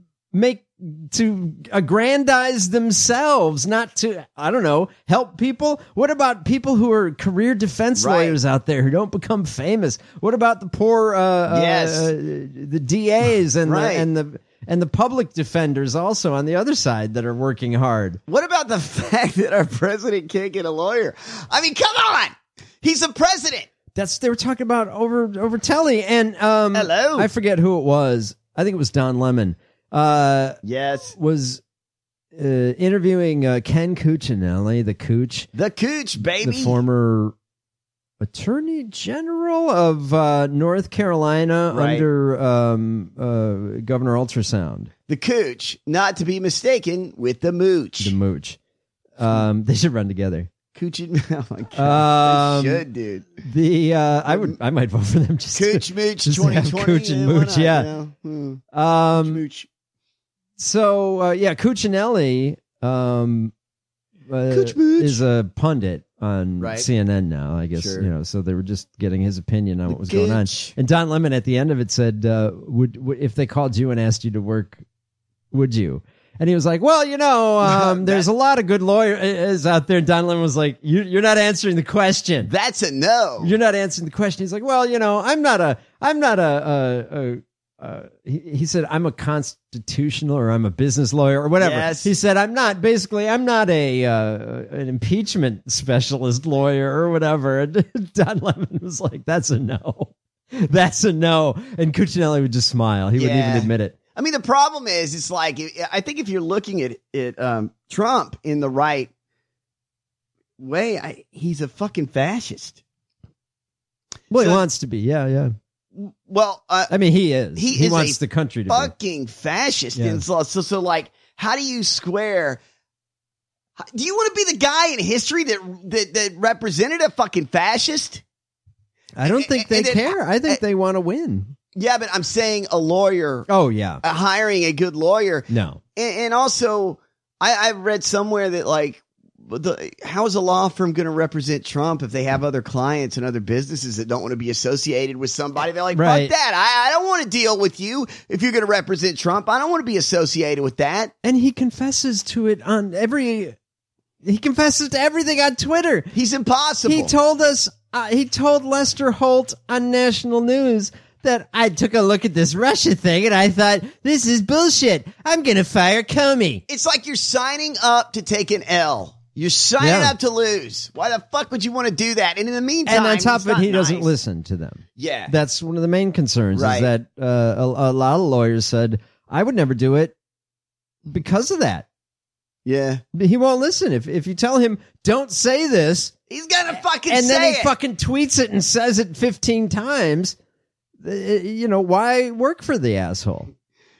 aggrandize themselves, not to, I don't know, help people. What about people who are career defense lawyers out there who don't become famous? What about the poor, the DAs and the public defenders also on the other side that are working hard? What about the fact that our president can't get a lawyer? I mean, come on. He's a president. They were talking about over telly. And hello. I forget who it was. I think it was Don Lemon. Yes. Was interviewing Ken Cuccinelli, the Cooch. The Cooch, baby. The former Attorney General of North Carolina under Governor Ultrasound. The Cooch, not to be mistaken with the Mooch. The Mooch. They should run together. Cooch, oh my God, they should, dude. I might vote for them. Just Cooch Mooch 2020. Cooch and Mooch, yeah. Mooch. So Cuccinelli is a pundit on CNN now, I guess. Sure. You know, so they were just getting his opinion on what was going on. And Don Lemon at the end of it said, "Would if they called you and asked you to work, would you?" And he was like, "Well, you know, there's a lot of good lawyers out there." And Don Lemon was like, "You're not answering the question. That's a no. You're not answering the question." He's like, "Well, you know, I'm not a." He said, "I'm a constitutional or I'm a business lawyer or whatever." Yes. He said, I'm not an impeachment specialist lawyer or whatever." And Don Lemon was like, "That's a no. That's a no." And Cuccinelli would just smile. He wouldn't even admit it. I mean, the problem is, it's like, I think if you're looking at Trump in the right way, he's a fucking fascist. Well, he wants to be. Yeah. Well, I mean, he is. He is wants the country to fucking fascist. Yeah. And so, like, how do you square? Do you want to be the guy in history that represented a fucking fascist? I don't think they care. I think they want to win. Yeah, but I'm saying a lawyer. Oh, yeah. Hiring a good lawyer. No. And also, I've read somewhere that, like, how is a law firm going to represent Trump if they have other clients and other businesses that don't want to be associated with somebody? They're like, fuck that. I don't want to deal with you if you're going to represent Trump. I don't want to be associated with that. And he confesses to it on he confesses to everything on Twitter. He's impossible. He told us, he told Lester Holt on national news that I took a look at this Russia thing and I thought, this is bullshit. I'm going to fire Comey. It's like you're signing up to take an L. You're signing up to lose. Why the fuck would you want to do that? And in the meantime, and on top of it, he doesn't listen to them. Yeah. That's one of the main concerns is that a lot of lawyers said, I would never do it because of that. Yeah. He won't listen. If you tell him, don't say this. He's going to fucking say it. And then he it. fucking tweets it and says it 15 times. You know, why work for the asshole?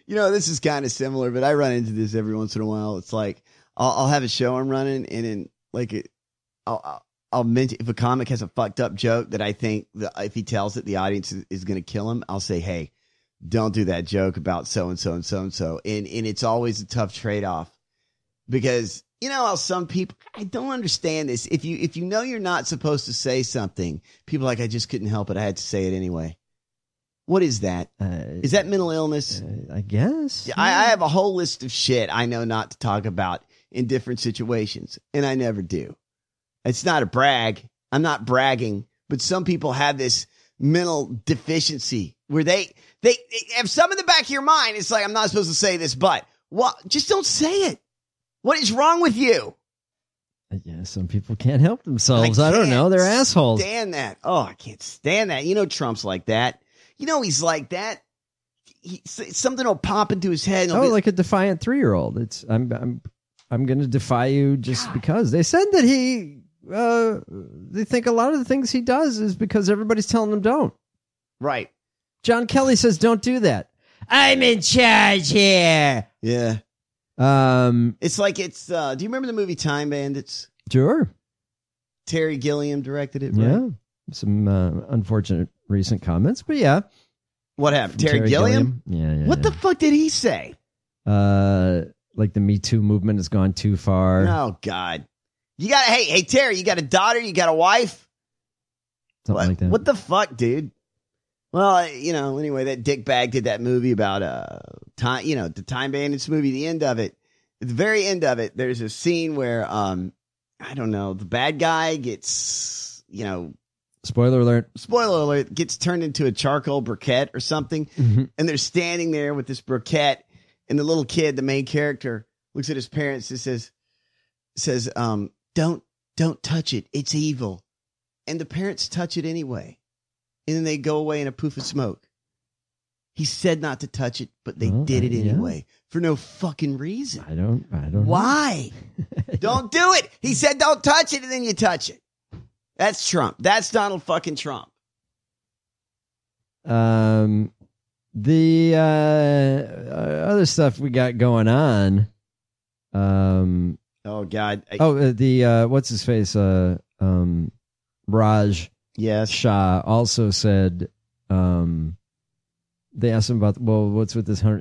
You know, this is kind of similar, but I run into this every once in a while. It's like I'll have a show I'm running, and in like I'll mention if a comic has a fucked up joke that I think that if he tells it, the audience is going to kill him. I'll say, hey, don't do that joke about so and so and so and so, and it's always a tough trade off because you know how some people, I don't understand this. If you know you're not supposed to say something, people are like, I just couldn't help it. I had to say it anyway. What is that? Is that mental illness? I guess. Yeah. I have a whole list of shit I know not to talk about in different situations, and I never do. It's not a brag. I'm not bragging, but some people have this mental deficiency where they have some in the back of your mind. It's like, I'm not supposed to say this, but what? Just don't say it. What is wrong with you? Yeah, some people can't help themselves. I don't know. They're assholes. Stand that. Oh, I can't stand that. You know, Trump's like that. You know, he's like that. Something will pop into his head. Like a defiant 3-year-old. It's I'm going to defy you just because they said that they think a lot of the things he does is because everybody's telling him don't. Right. John Kelly says, don't do that. I'm in charge here. Yeah. It's like do you remember the movie Time Bandits? Sure. Terry Gilliam directed it, right? Yeah. Some unfortunate recent comments, but yeah. What happened? Terry Gilliam? Yeah. What the fuck did he say? Like the Me Too movement has gone too far. Oh, God. You got hey, Terry, you got a daughter? You got a wife? Something like that. What the fuck, dude? Well, you know, anyway, that dickbag did that movie about time, you know, the Time Bandits movie, the end of it. At the very end of it, there's a scene where I don't know, the bad guy gets, you know, Spoiler alert, gets turned into a charcoal briquette or something. Mm-hmm. And they're standing there with this briquette, and the little kid, the main character, looks at his parents and says, don't touch it. It's evil. And the parents touch it anyway. And then they go away in a poof of smoke. He said not to touch it, but they did it anyway for no fucking reason. I don't Why? Don't do it. He said don't touch it, and then you touch it. That's Trump. That's Donald fucking Trump. The other stuff we got going on. Oh God. What's his face? Raj. Yes. Shah also said. They asked him about, what's with this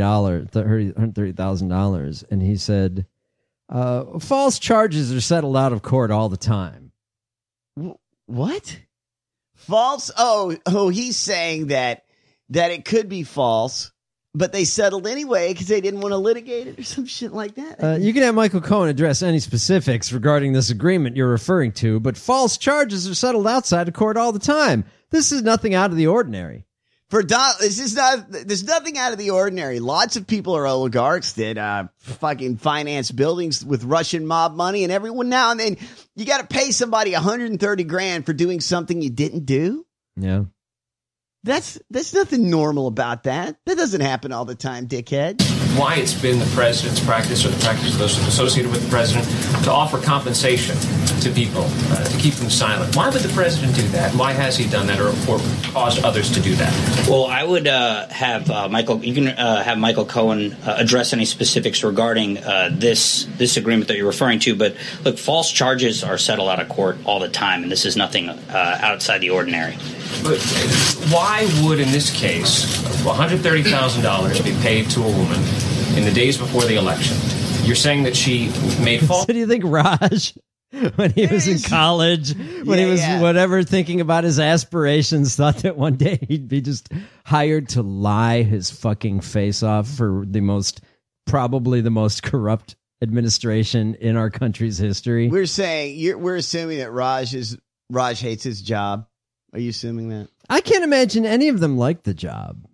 $130,000, and he said, false charges are settled out of court all the time. What? False? Oh, he's saying that it could be false, but they settled anyway because they didn't want to litigate it or some shit like that. You can have Michael Cohen address any specifics regarding this agreement you're referring to, but false charges are settled outside of court all the time. This is nothing out of the ordinary. There's nothing out of the ordinary. Lots of people are oligarchs that fucking finance buildings with Russian mob money, and everyone now and then you got to pay somebody $130,000 for doing something you didn't do. Yeah. That's nothing normal about that. That doesn't happen all the time, dickhead. Why it's been the president's practice or the practice of those associated with the president to offer compensation to people, to keep them silent. Why would the president do that? Why has he done that or caused others to do that? Well, I would have Michael. You can have Michael Cohen address any specifics regarding this agreement that you're referring to. But look, false charges are settled out of court all the time, and this is nothing outside the ordinary. But why would, in this case, $130,000 be paid to a woman in the days before the election? You're saying that she made false. So do you think Raj, when he was in college, when he was whatever thinking about his aspirations, thought that one day he'd be just hired to lie his fucking face off for probably the most corrupt administration in our country's history? We're assuming that Raj hates his job. Are you assuming that? I can't imagine any of them like the job.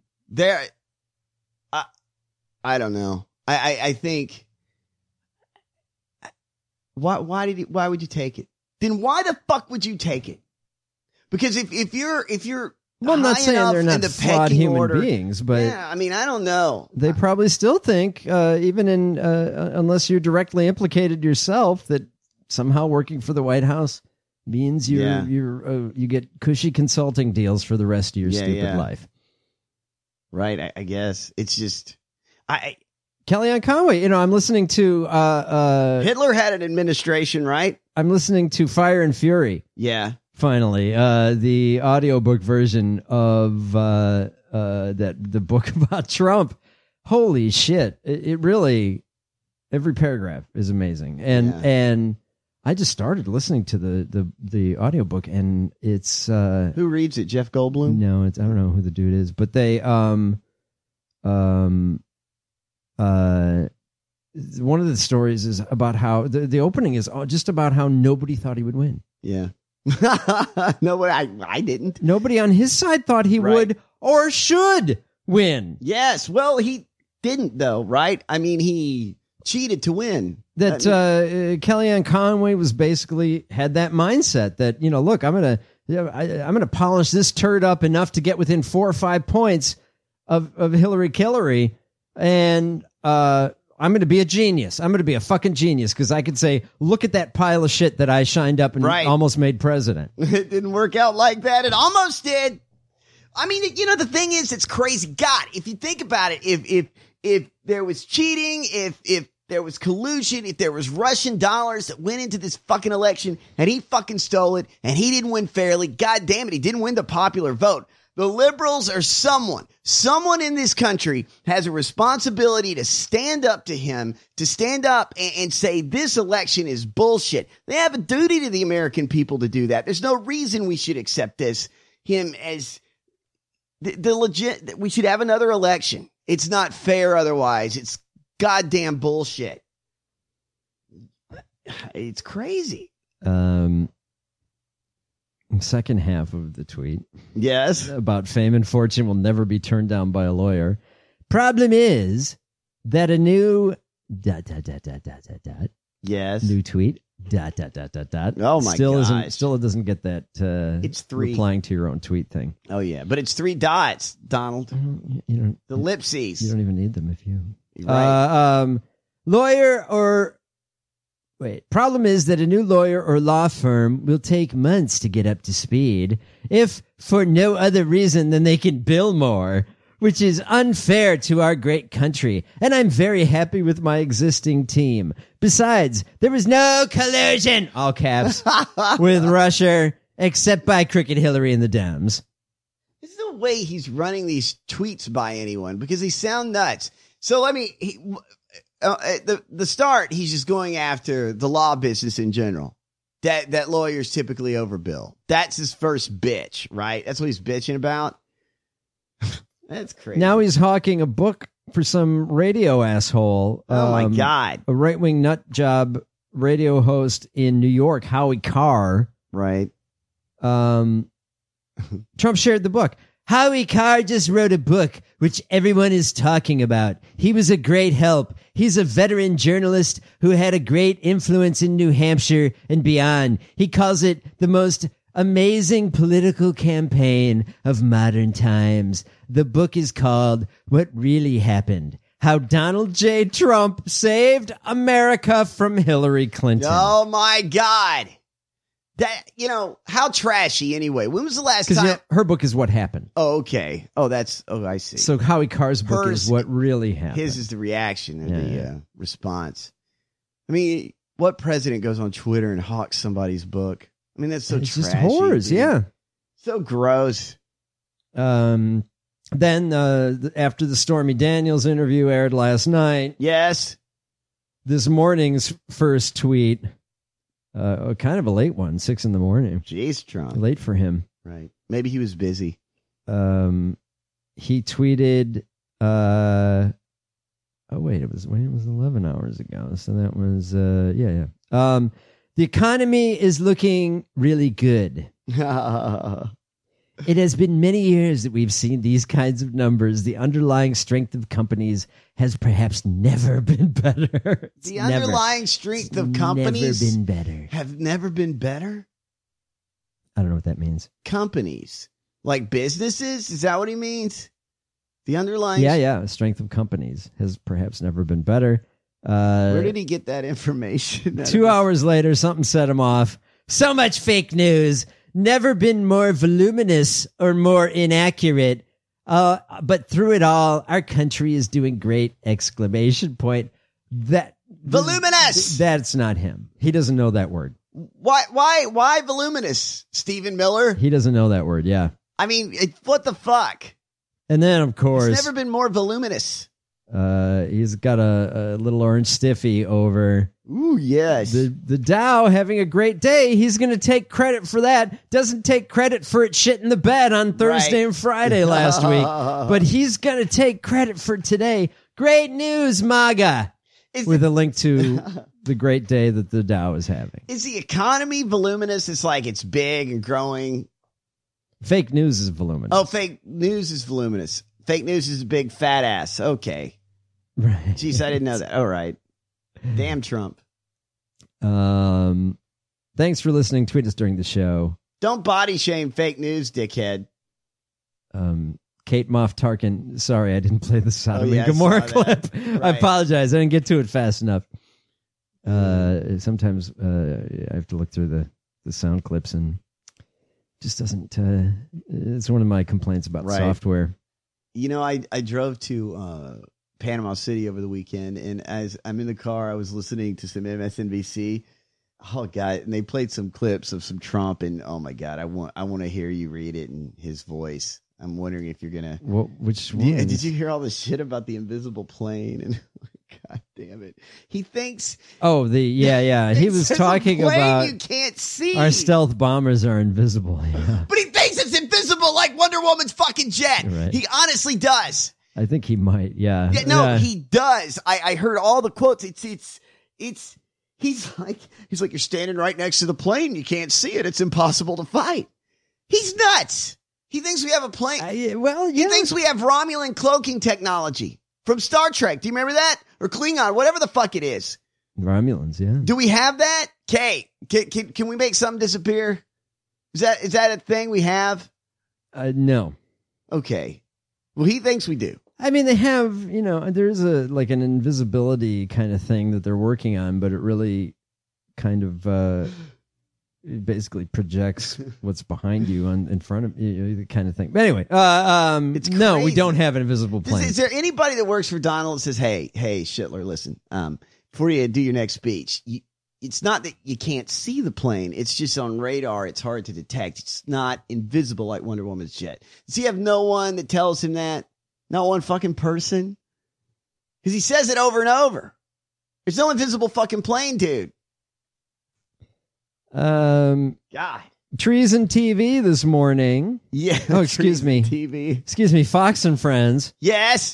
I don't know. I think. Why would you take it? Then why the fuck would you take it? Because if you're well, I'm not saying they're not flawed human beings, but yeah, I mean, I don't know. They probably still think, even unless you're directly implicated yourself, that somehow working for the White House means you get cushy consulting deals for the rest of your stupid life. Right. I guess it's just, Kellyanne Conway. I'm listening to Hitler had an administration, right? I'm listening to Fire and Fury. Yeah. Finally, the audiobook version of the book about Trump. Holy shit. It really, every paragraph is amazing. And I just started listening to the audiobook, and it's who reads it? Jeff Goldblum? No, I don't know who the dude is, but they one of the stories is about how the opening is just about how nobody thought he would win. Yeah. No, I didn't. Nobody on his side thought he would or should win. Yes. Well, he didn't, though, right? I mean, he cheated to win. That Kellyanne Conway was basically had that mindset that, look, I'm gonna polish this turd up enough to get within 4 or 5 points of Hillary, and I'm going to be a genius. I'm going to be a fucking genius because I could say, look at that pile of shit that I shined up and almost made president. It didn't work out like that. It almost did. I mean, the thing is, it's crazy. God, if you think about it, if there was cheating, if there was collusion, if there was Russian dollars that went into this fucking election and he fucking stole it and he didn't win fairly, God damn it, he didn't win the popular vote. The liberals are someone in this country has a responsibility to stand up to him, to stand up and say this election is bullshit. They have a duty to the American people to do that. There's no reason we should accept him as the legit. We should have another election. It's not fair otherwise. It's goddamn bullshit. It's crazy. Second half of the tweet. Yes. About fame and fortune will never be turned down by a lawyer. Problem is that a new ... Yes. New tweet ... Oh my God. Still it doesn't get that it's 3 replying to your own tweet thing. Oh yeah, but it's 3 dots, Donald. The ellipses. You don't even need them if you right. Problem is that a new lawyer or law firm will take months to get up to speed, if for no other reason than they can bill more, which is unfair to our great country. And I'm very happy with my existing team. Besides, there was no collusion, all caps, with Russia, except by crooked Hillary and the Dems. There's no way he's running these tweets by anyone because they sound nuts. So let me... at the start, he's just going after the law business in general. That lawyers typically overbill. That's his first bitch, right? That's what he's bitching about. That's crazy. Now he's hawking a book for some radio asshole. Oh my God. A right-wing nut job radio host in New York, Howie Carr. Right. Trump shared the book. Howie Carr just wrote a book which everyone is talking about. He was a great help. He's a veteran journalist who had a great influence in New Hampshire and beyond. He calls it the most amazing political campaign of modern times. The book is called What Really Happened: How Donald J. Trump Saved America from Hillary Clinton. Oh my God. That, how trashy anyway. When was the last time? Her book is What Happened. Oh, okay. I see. So Howie Carr's book is What Really Happened. His is the reaction or the response. I mean, what president goes on Twitter and hawks somebody's book? I mean, that's so trashy. Just whores, yeah. So gross. Then after the Stormy Daniels interview aired last night. Yes. This morning's first tweet. Kind of a late one, 6 a.m. Jeez, Trump. Late for him. Right. Maybe he was busy. He tweeted, it was 11 hours ago. So that was, The economy is looking really good. It has been many years that we've seen these kinds of numbers. The underlying strength of companies has perhaps never been better. The underlying strength of companies never been better. Have never been better? I don't know what that means. Companies. Like businesses? Is that what he means? The underlying... Yeah. Strength of companies has perhaps never been better. Where did he get that information? 2 hours later, something set him off. So much fake news. Never been more voluminous or more inaccurate. But through it all, our country is doing great! Exclamation point. That voluminous. That's not him. He doesn't know that word. Why voluminous, Stephen Miller? He doesn't know that word. Yeah. I mean, what the fuck? And then, of course, it's never been more voluminous. He's got a little orange stiffy over. Ooh, yes. The Dow having a great day. He's going to take credit for that. Doesn't take credit for it shit in the bed on Thursday and Friday last week. But he's going to take credit for today. Great news, MAGA. With a link to the great day that the Dow is having. Is the economy voluminous? It's like it's big and growing. Fake news is voluminous. Oh, fake news is voluminous. Fake news is a big fat ass. Okay. Right. Jeez, I didn't know that. All right. Damn Trump. Thanks for listening. Tweet us during the show. Don't body shame fake news, dickhead. Kate Moff Tarkin. Sorry, I didn't play the Sodom and Gomorrah clip. Right. I apologize. I didn't get to it fast enough. Sometimes I have to look through the sound clips and just doesn't. It's one of my complaints about software. You know, I drove to Panama City over the weekend, and as I'm in the car, I was listening to some MSNBC. Oh God! And they played some clips of some Trump, and oh my God, I want to hear you read it in his voice. I'm wondering if you're gonna. Which one? Did you hear all the shit about the invisible plane? And God damn it, he thinks. Oh, he was talking about you can't see. Our stealth bombers are invisible. Yeah. But he thinks it's invisible, like Wonder Woman's fucking jet. Right. He honestly does. I think he might. Yeah. He does. I heard all the quotes. He's like you're standing right next to the plane. You can't see it. It's impossible to fight. He's nuts. He thinks we have a plane. He thinks we have Romulan cloaking technology from Star Trek. Do you remember that? Or Klingon, whatever the fuck it is. Romulans, yeah. Do we have that? Kate, can we make something disappear? Is that a thing we have? No. Okay. Well, he thinks we do. I mean, they have, there's an invisibility kind of thing that they're working on, but it really kind of it basically projects what's behind you in front of you, the kind of thing. But anyway, no, we don't have an invisible plane. Is there anybody that works for Donald that says, hey, Schittler, listen, before you do your next speech, it's not that you can't see the plane. It's just on radar. It's hard to detect. It's not invisible like Wonder Woman's jet. Does he have no one that tells him that? Not one fucking person? Because he says it over and over. There's no invisible fucking plane, dude. God. Treason TV this morning. Yeah. Oh, excuse me. TV. Excuse me. Fox and Friends. Yes.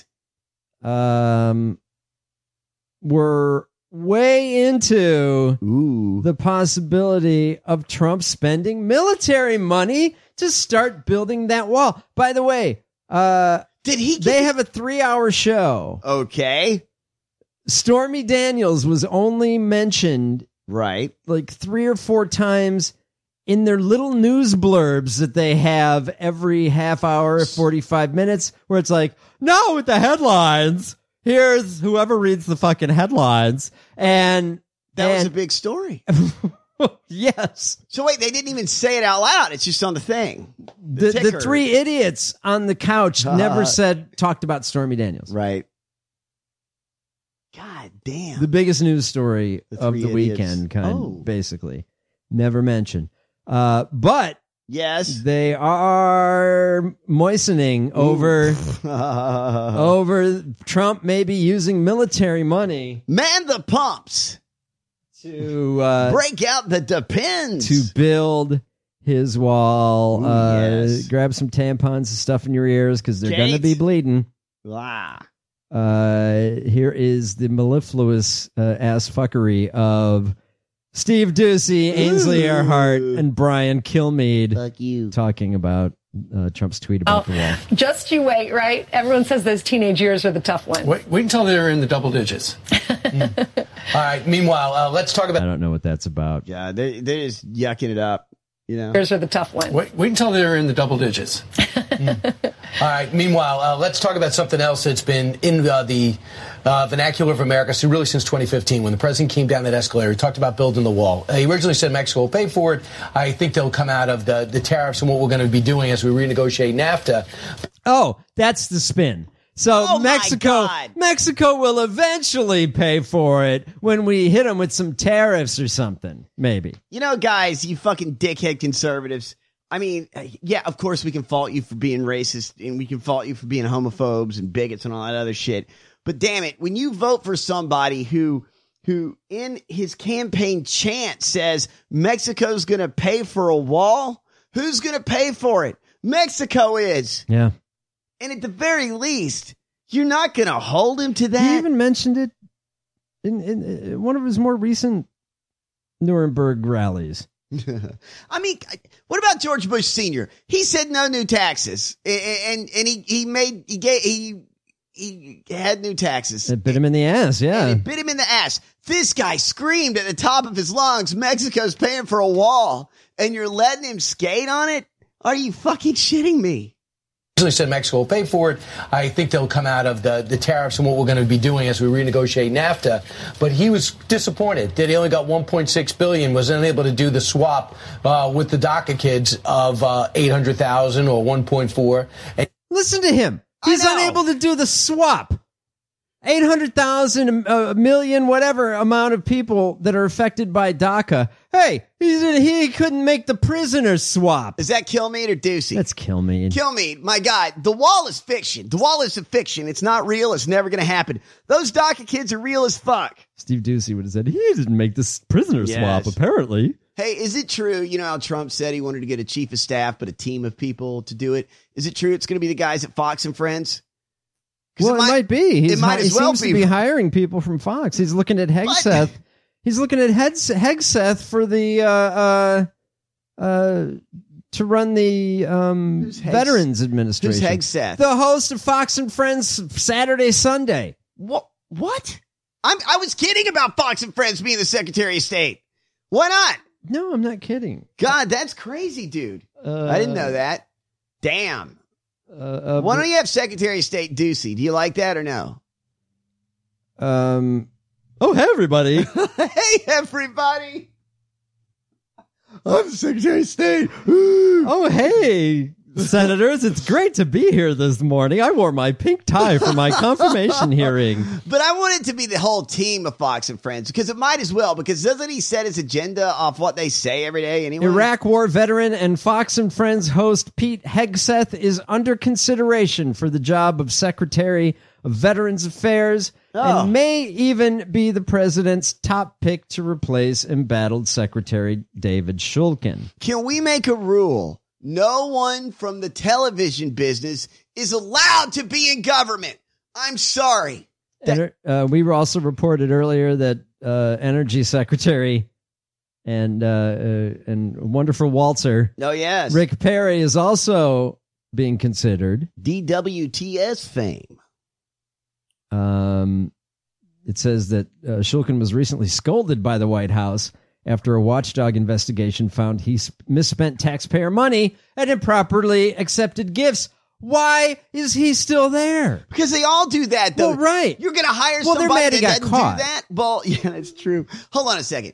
We're way into the possibility of Trump spending military money to start building that wall. By the way, they have a 3-hour show. Okay. Stormy Daniels was only mentioned like 3 or 4 times in their little news blurbs that they have every half hour, 45 minutes, where it's like, no, with the headlines. Here's whoever reads the fucking headlines. And that was a big story. Yes. So wait, they didn't even say it out loud. It's just on the thing. The 3 idiots on the couch never talked about Stormy Daniels. Right. God damn. The biggest news story of the weekend, basically. Never mentioned. But yes, they are moistening over Trump maybe using military money. Man the pumps. To break out the depends. To build his wall. Yes. Grab some tampons and stuff in your ears because they're going to be bleeding. Wow. Here is the mellifluous ass fuckery of Steve Doocy, Ainsley Earhart, and Brian Kilmeade. Fuck you. Talking about Trump's tweet about the wall. Just you wait, right? Everyone says those teenage years are the tough ones. Wait until they're in the double digits. All right. Meanwhile, let's talk about. I don't know what that's about. Yeah, they're just yucking it up. Years are the tough ones. Wait until they're in the double digits. All right. Meanwhile, let's talk about something else that's been in the vernacular of America really since 2015 when the president came down that escalator. He talked about building the wall. He originally said Mexico will pay for it. I think they'll come out of the tariffs and what we're going to be doing as we renegotiate NAFTA. Oh, that's the spin. So Mexico will eventually pay for it when we hit them with some tariffs or something, maybe. You know, guys, you fucking dickhead conservatives. I mean, yeah, of course we can fault you for being racist and we can fault you for being homophobes and bigots and all that other shit. But damn it, when you vote for somebody who in his campaign chant says Mexico's going to pay for a wall, who's going to pay for it? Mexico is. Yeah. And at the very least, you're not going to hold him to that. He even mentioned it in one of his more recent Nuremberg rallies. I mean, what about George Bush Sr.? He said no new taxes, and he had new taxes. It bit him in the ass, yeah. It bit him in the ass. This guy screamed at the top of his lungs, Mexico's paying for a wall, and you're letting him skate on it? Are you fucking shitting me? Usually said Mexico will pay for it. I think they'll come out of the tariffs and what we're going to be doing as we renegotiate NAFTA. But he was disappointed that he only got $1.6 billion, was unable to do the swap with the DACA kids of 800,000 or 1.4. Listen to him. He's unable to do the swap. 800,000, a million, whatever amount of people that are affected by DACA. Hey, he couldn't make the prisoner swap. Is that Kilmeade or Ducey? That's Kilmeade. Kilmeade, my God. The wall is fiction. The wall is a fiction. It's not real. It's never going to happen. Those DACA kids are real as fuck. Steve Ducey would have said, he didn't make this prisoner swap, apparently. Hey, is it true, you know how Trump said he wanted to get a chief of staff, but a team of people to do it? Is it true it's going to be the guys at Fox and Friends? Well, it might be. He seems to be hiring people from Fox. He's looking at Hegseth. He's looking at Hegseth for the to run the Veterans Administration. Who's Hegseth? The host of Fox and Friends Saturday, Sunday. What? I was kidding about Fox and Friends being the Secretary of State. Why not? No, I'm not kidding. God, that's crazy, dude. I didn't know that. Damn. Why don't you have Secretary of State Ducey? Do you like that or no? Oh, hey, everybody. Hey, everybody. I'm Secretary of State. Oh, hey, senators. It's great to be here this morning. I wore my pink tie for my confirmation hearing. But I want it to be the whole team of Fox and Friends, because it might as well, because doesn't he set his agenda off what they say every day anyway? Iraq War veteran and Fox and Friends host Pete Hegseth is under consideration for the job of Secretary of Veterans Affairs and may even be the president's top pick to replace embattled Secretary David Shulkin. Can we make a rule? No one from the television business is allowed to be in government. I'm sorry. We were also reported earlier that Energy Secretary and wonderful waltzer, Rick Perry, is also being considered. DWTS fame. It says that Shulkin was recently scolded by the White House after a watchdog investigation found he misspent taxpayer money and improperly accepted gifts. Why is he still there? Because they all do that, though. Well, right. You're going to hire somebody that doesn't do that? Well, yeah, that's true. Hold on a second.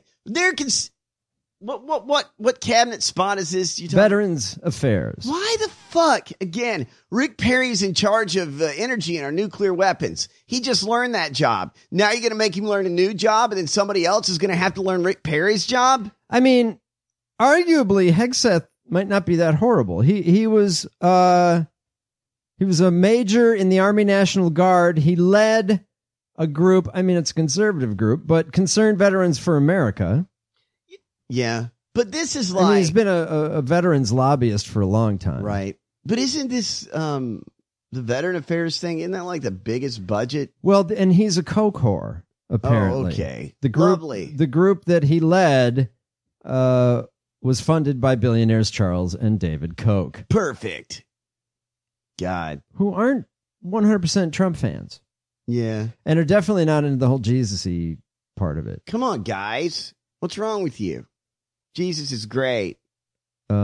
What cabinet spot is this? Veterans Affairs. Why the fuck? Again, Rick Perry's in charge of energy and our nuclear weapons. He just learned that job. Now you're going to make him learn a new job, and then somebody else is going to have to learn Rick Perry's job? I mean, arguably, Hegseth might not be that horrible. He was a major in the Army National Guard. He led a group. I mean, it's a conservative group, but Concerned Veterans for America. Yeah, but this is like... I mean, he's been a veterans lobbyist for a long time. Right. But isn't this the Veteran Affairs thing, isn't that like the biggest budget? Well, and he's a COCOR, apparently. Oh, okay. Lovely. The group that he led was funded by billionaires Charles and David Koch. Perfect. God. Who aren't 100% Trump fans. Yeah. And are definitely not into the whole Jesus-y part of it. Come on, guys. What's wrong with you? Jesus is great. They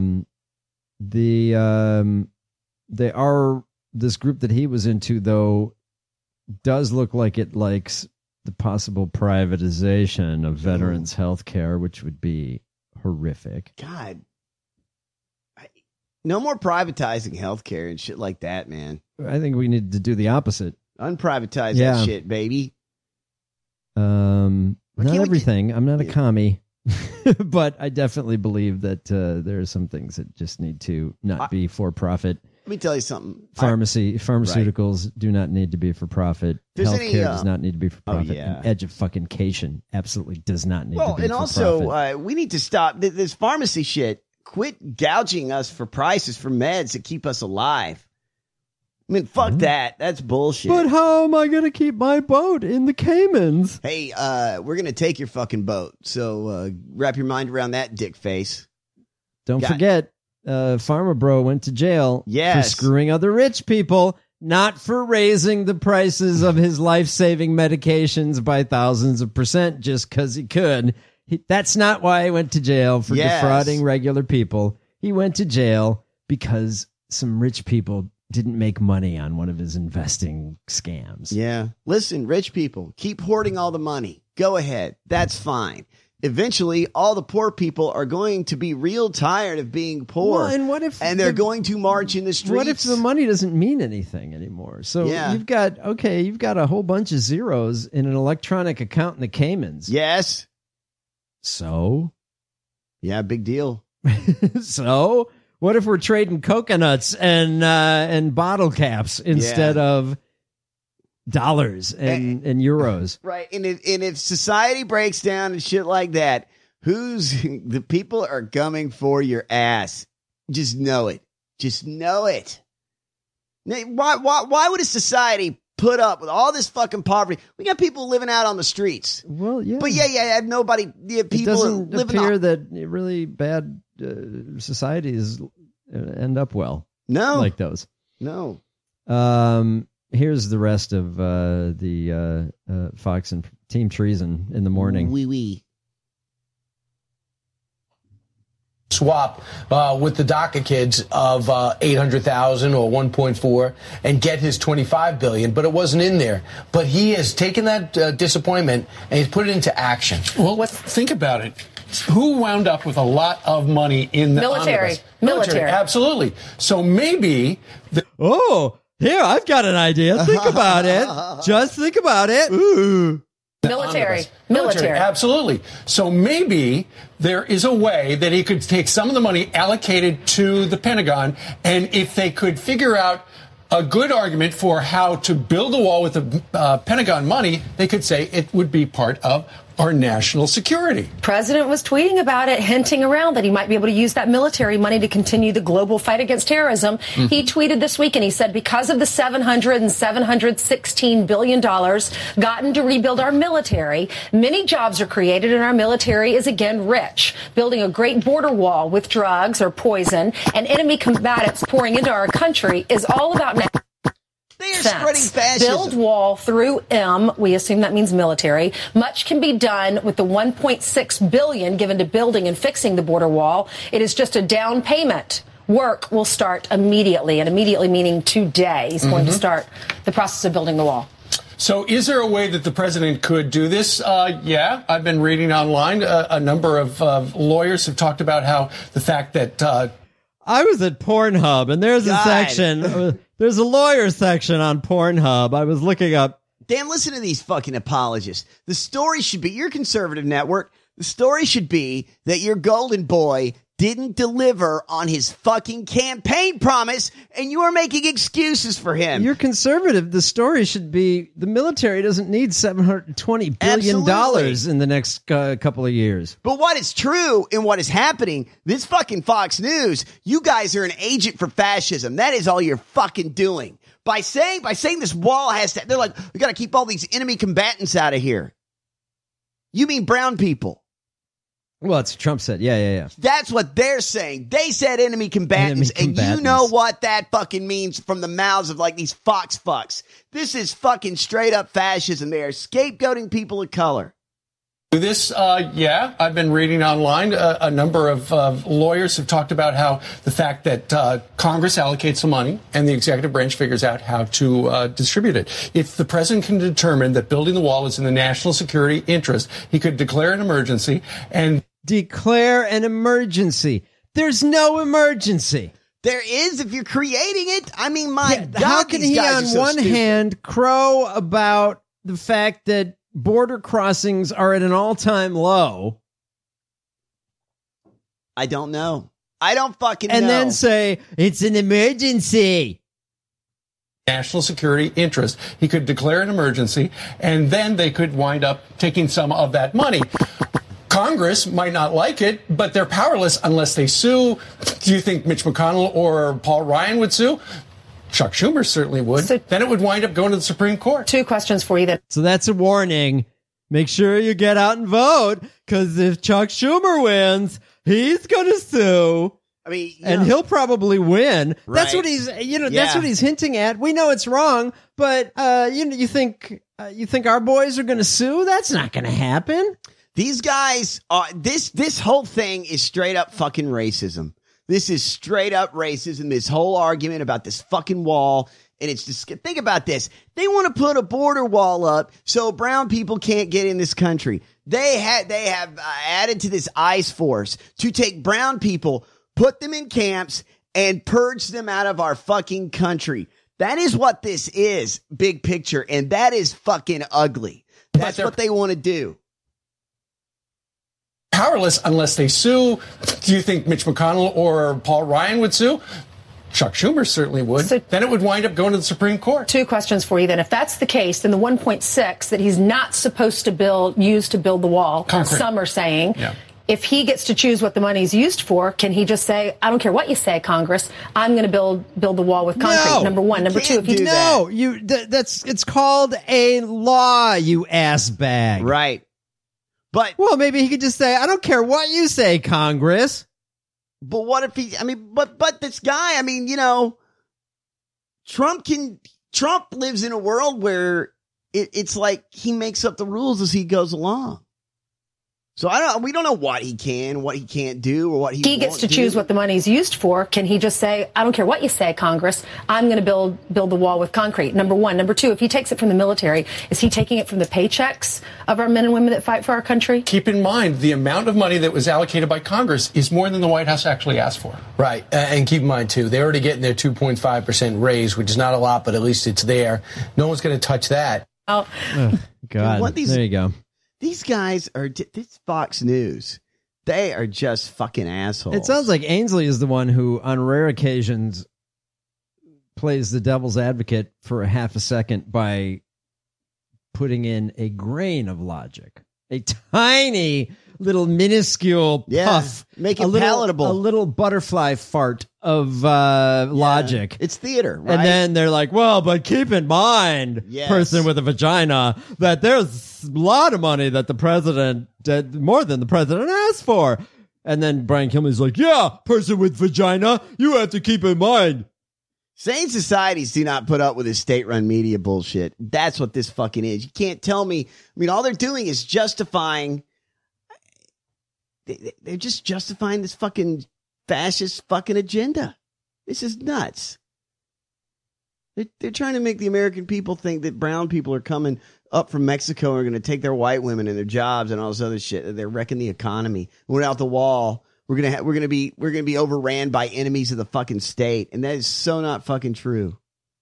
are, this group that he was into, though, does look like it likes the possible privatization of veterans' health care, which would be horrific. God. No more privatizing healthcare and shit like that, man. I think we need to do the opposite. Unprivatize that shit, baby. Not everything. I'm not a commie, but I definitely believe that there are some things that just need to not be for profit. Let me tell you something. Pharmaceuticals do not need to be for profit. Healthcare does not need to be for profit. And education absolutely does not need to be for profit. And also, we need to stop this pharmacy shit. Quit gouging us for prices for meds that keep us alive. I mean, fuck that. That's bullshit. But how am I going to keep my boat in the Caymans? Hey, we're going to take your fucking boat. So wrap your mind around that, dick face. Don't forget, Pharma Bro went to jail for screwing other rich people, not for raising the prices of his life-saving medications by thousands of % just because he could. That's not why he went to jail for defrauding regular people. He went to jail because some rich people didn't make money on one of his investing scams. Yeah. Listen, rich people, keep hoarding all the money. Go ahead. That's fine. Eventually, all the poor people are going to be real tired of being poor. Well, and what if they're going to march in the streets? What if the money doesn't mean anything anymore? So you've got a whole bunch of zeros in an electronic account in the Caymans. Yes. So? Yeah, big deal. So? What if we're trading coconuts and bottle caps instead of dollars and euros? Right. And if society breaks down and shit like that, the people are coming for your ass. Just know it. Just know it. Why would a society put up with all this fucking poverty? We got people living out on the streets. Well, yeah. But nobody, people it doesn't living appear that really bad societies end up well. No. Like those. No. Here's the rest of the Fox and Team Treason in the morning. Oui. Swap with the DACA kids of 800,000 or 1.4 and get his 25 billion, but it wasn't in there. But he has taken that disappointment and he's put it into action. Well, think about it. Who wound up with a lot of money in the omnibus? Military. Absolutely. So maybe here, I've got an idea. Think about it. Just think about it. Ooh. Military. Absolutely. So maybe there is a way that he could take some of the money allocated to the Pentagon, and if they could figure out a good argument for how to build a wall with the Pentagon money, they could say it would be part of our national security. President was tweeting about it, hinting around that he might be able to use that military money to continue the global fight against terrorism. Mm-hmm. He tweeted this week and he said, because of the $700 and $716 billion gotten to rebuild our military, many jobs are created and our military is again rich. Building a great border wall with drugs or poison and enemy combatants pouring into our country is all about now. They are spreading fascism. Build wall through M. We assume that means military. Much can be done with the $1.6 billion given to building and fixing the border wall. It is just a down payment. Work will start immediately, and immediately meaning today. He's going to start the process of building the wall. So is there a way that the president could do this? Yeah, I've been reading online. A number of lawyers have talked about how the fact that I was at Pornhub, and there's a section. There's a lawyer section on Pornhub. I was looking up. Dan, listen to these fucking apologists. The story should be, your conservative network, the story should be that your golden boy didn't deliver on his fucking campaign promise, and you are making excuses for him. You're conservative. The story should be the military doesn't need $720 billion in the next couple of years. But what is true and what is happening, this fucking Fox News, you guys are an agent for fascism. That is all you're fucking doing. By saying this wall has to, they're like, we got to keep all these enemy combatants out of here. You mean brown people? Well, it's Trump said. Yeah. That's what they're saying. They said enemy combatants, and you know what that fucking means from the mouths of like these Fox fucks. This is fucking straight up fascism. They are scapegoating people of color. This, yeah, I've been reading online. A number of lawyers have talked about how the fact that Congress allocates the money and the executive branch figures out how to distribute it. If the president can determine that building the wall is in the national security interest, he could declare an emergency and declare an emergency. There's no emergency. There is, if you're creating it. I mean, my God, how can these he guys on are so one stupid. hand crow about the fact that border crossings are at an all-time low? I don't know. I don't fucking know. And then say, it's an emergency. National security interest. He could declare an emergency, and then they could wind up taking some of that money. Congress might not like it, but they're powerless unless they sue. Do you think Mitch McConnell or Paul Ryan would sue? Chuck Schumer certainly would. Then it would wind up going to the Supreme Court. 2 questions for you then. So that's a warning. Make sure you get out and vote, because if Chuck Schumer wins, he's going to sue. I mean, and he'll probably win. Right. That's what he's, that's what he's hinting at. We know it's wrong, but you think our boys are going to sue? That's not going to happen. These guys are this whole thing is straight up fucking racism. This is straight up racism. This whole argument about this fucking wall. And it's just, think about this. They want to put a border wall up so brown people can't get in this country. They have added to this ICE force to take brown people, put them in camps, and purge them out of our fucking country. That is what this is, big picture. And that is fucking ugly. That's what they want to do. Powerless unless they sue. Do you think Mitch McConnell or Paul Ryan would sue? Chuck Schumer certainly would. Then it would wind up going to the Supreme Court. 2 questions for you then. If that's the case, then the 1.6 that he's not supposed to use to build the wall, Concrete. Some are saying, if he gets to choose what the money's used for, can he just say, I don't care what you say, Congress, I'm going to build the wall with concrete? No, number one. Number two, if you it's called a law, you ass bag. Right. But maybe he could just say, I don't care what you say, Congress. But what if but this guy, Trump lives in a world where it's like he makes up the rules as he goes along. So we don't know what he can, what he can't do, or what he gets to choose what the money's used for. Can he just say, I don't care what you say, Congress, I'm going to build the wall with concrete? Number one. Number two, if he takes it from the military, is he taking it from the paychecks of our men and women that fight for our country? Keep in mind, the amount of money that was allocated by Congress is more than the White House actually asked for. Right. And keep in mind, too, they're already getting their 2.5% raise, which is not a lot, but at least it's there. No one's going to touch that. Oh, God. There you go. These guys are, this Fox News, they are just fucking assholes. It sounds like Ainsley is the one who, on rare occasions, plays the devil's advocate for a half a second by putting in a grain of logic. A tiny little minuscule puff. Make it palatable. A little butterfly fart of logic. It's theater, right? And then they're like, well, but keep in mind, person with a vagina, that there's a lot of money that the president did, more than the president asked for. And then Brian Kilmeade's like, yeah, person with vagina, you have to keep in mind. Sane societies do not put up with this state-run media bullshit. That's what this fucking is. You can't tell me. All they're doing is justifying. They're just justifying this fucking fascist fucking agenda. This is nuts. They're trying to make the American people think that brown people are coming up from Mexico and are going to take their white women and their jobs and all this other shit. They're wrecking the economy. Without the wall, we're gonna be overran by enemies of the fucking state, and that is so not fucking true.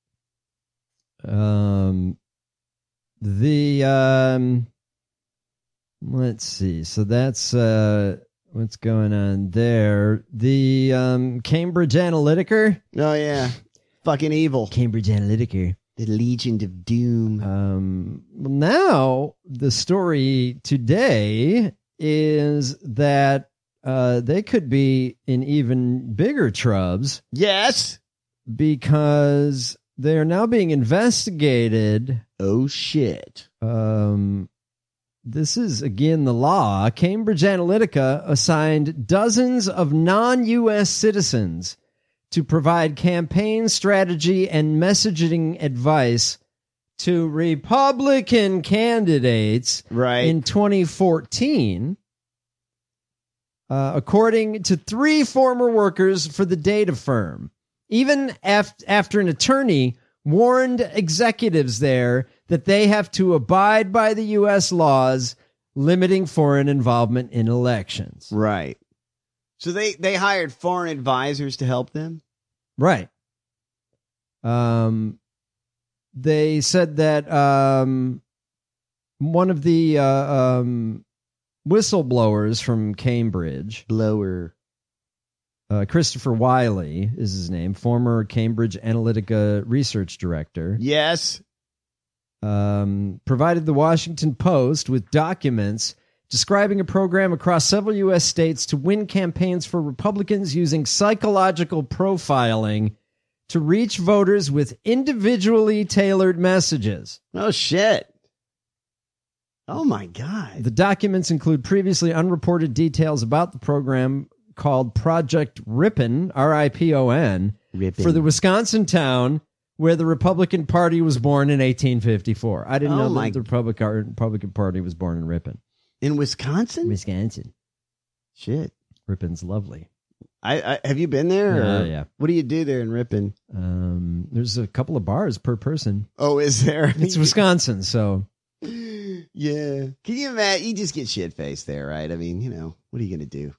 Let's see. So that's what's going on there. The Cambridge Analytica. Oh yeah, fucking evil. Cambridge Analytica. The Legion of Doom. Well, now the story today is that they could be in even bigger trubs. Yes. Because they are now being investigated. Oh, shit. This is, again, the law. Cambridge Analytica assigned dozens of non-U.S. citizens to provide campaign strategy and messaging advice to Republican candidates in 2014. According to 3 former workers for the data firm, even after an attorney warned executives there that they have to abide by the U.S. laws limiting foreign involvement in elections. Right. So they hired foreign advisors to help them? Right. They said that one of the whistleblowers from Cambridge, Christopher Wiley is his name, former Cambridge Analytica research director. Yes. Provided the Washington Post with documents describing a program across several U.S. states to win campaigns for Republicans using psychological profiling to reach voters with individually tailored messages. Oh, shit. Oh, my God. The documents include previously unreported details about the program called Project Ripon, R-I-P-O-N, for the Wisconsin town where the Republican Party was born in 1854. I didn't know that the Republican Party was born in Ripon. In Wisconsin? Wisconsin. Shit. Ripon's lovely. I have you been there? Yeah. What do you do there in Ripon? There's a couple of bars per person. Oh, is there? It's Wisconsin, so... Yeah. Can you imagine? You just get shit-faced there, right? I mean, what are you going to do?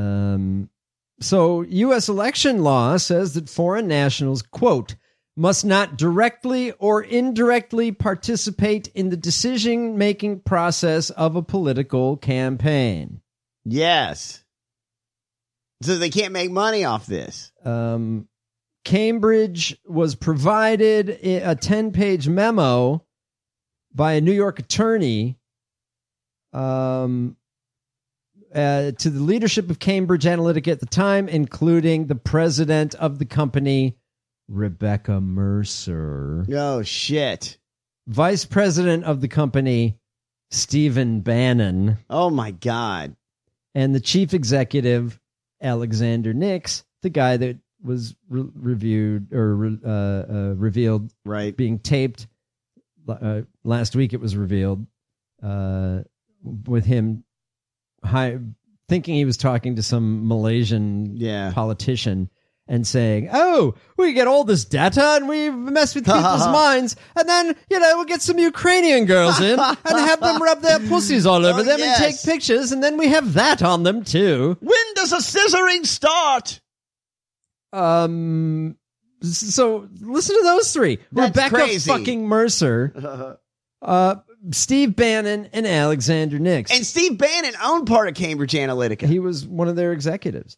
So U.S. election law says that foreign nationals, quote, must not directly or indirectly participate in the decision-making process of a political campaign. Yes. So they can't make money off this. Cambridge was provided a 10-page memo by a New York attorney to the leadership of Cambridge Analytica at the time, including the president of the company, Rebecca Mercer. Oh, shit. Vice president of the company, Stephen Bannon. Oh, my God. And the chief executive, Alexander Nix, the guy that was revealed right, being taped. Last week it was revealed with him thinking he was talking to some Malaysian politician and saying, oh, we get all this data and we mess with people's minds, and then, we'll get some Ukrainian girls in and have them rub their pussies all over them and take pictures, and then we have that on them too. When does a scissoring start? So listen to those three. That's Rebecca crazy. fucking Mercer, Steve Bannon, and Alexander Nix. And Steve Bannon owned part of Cambridge Analytica. He was one of their executives.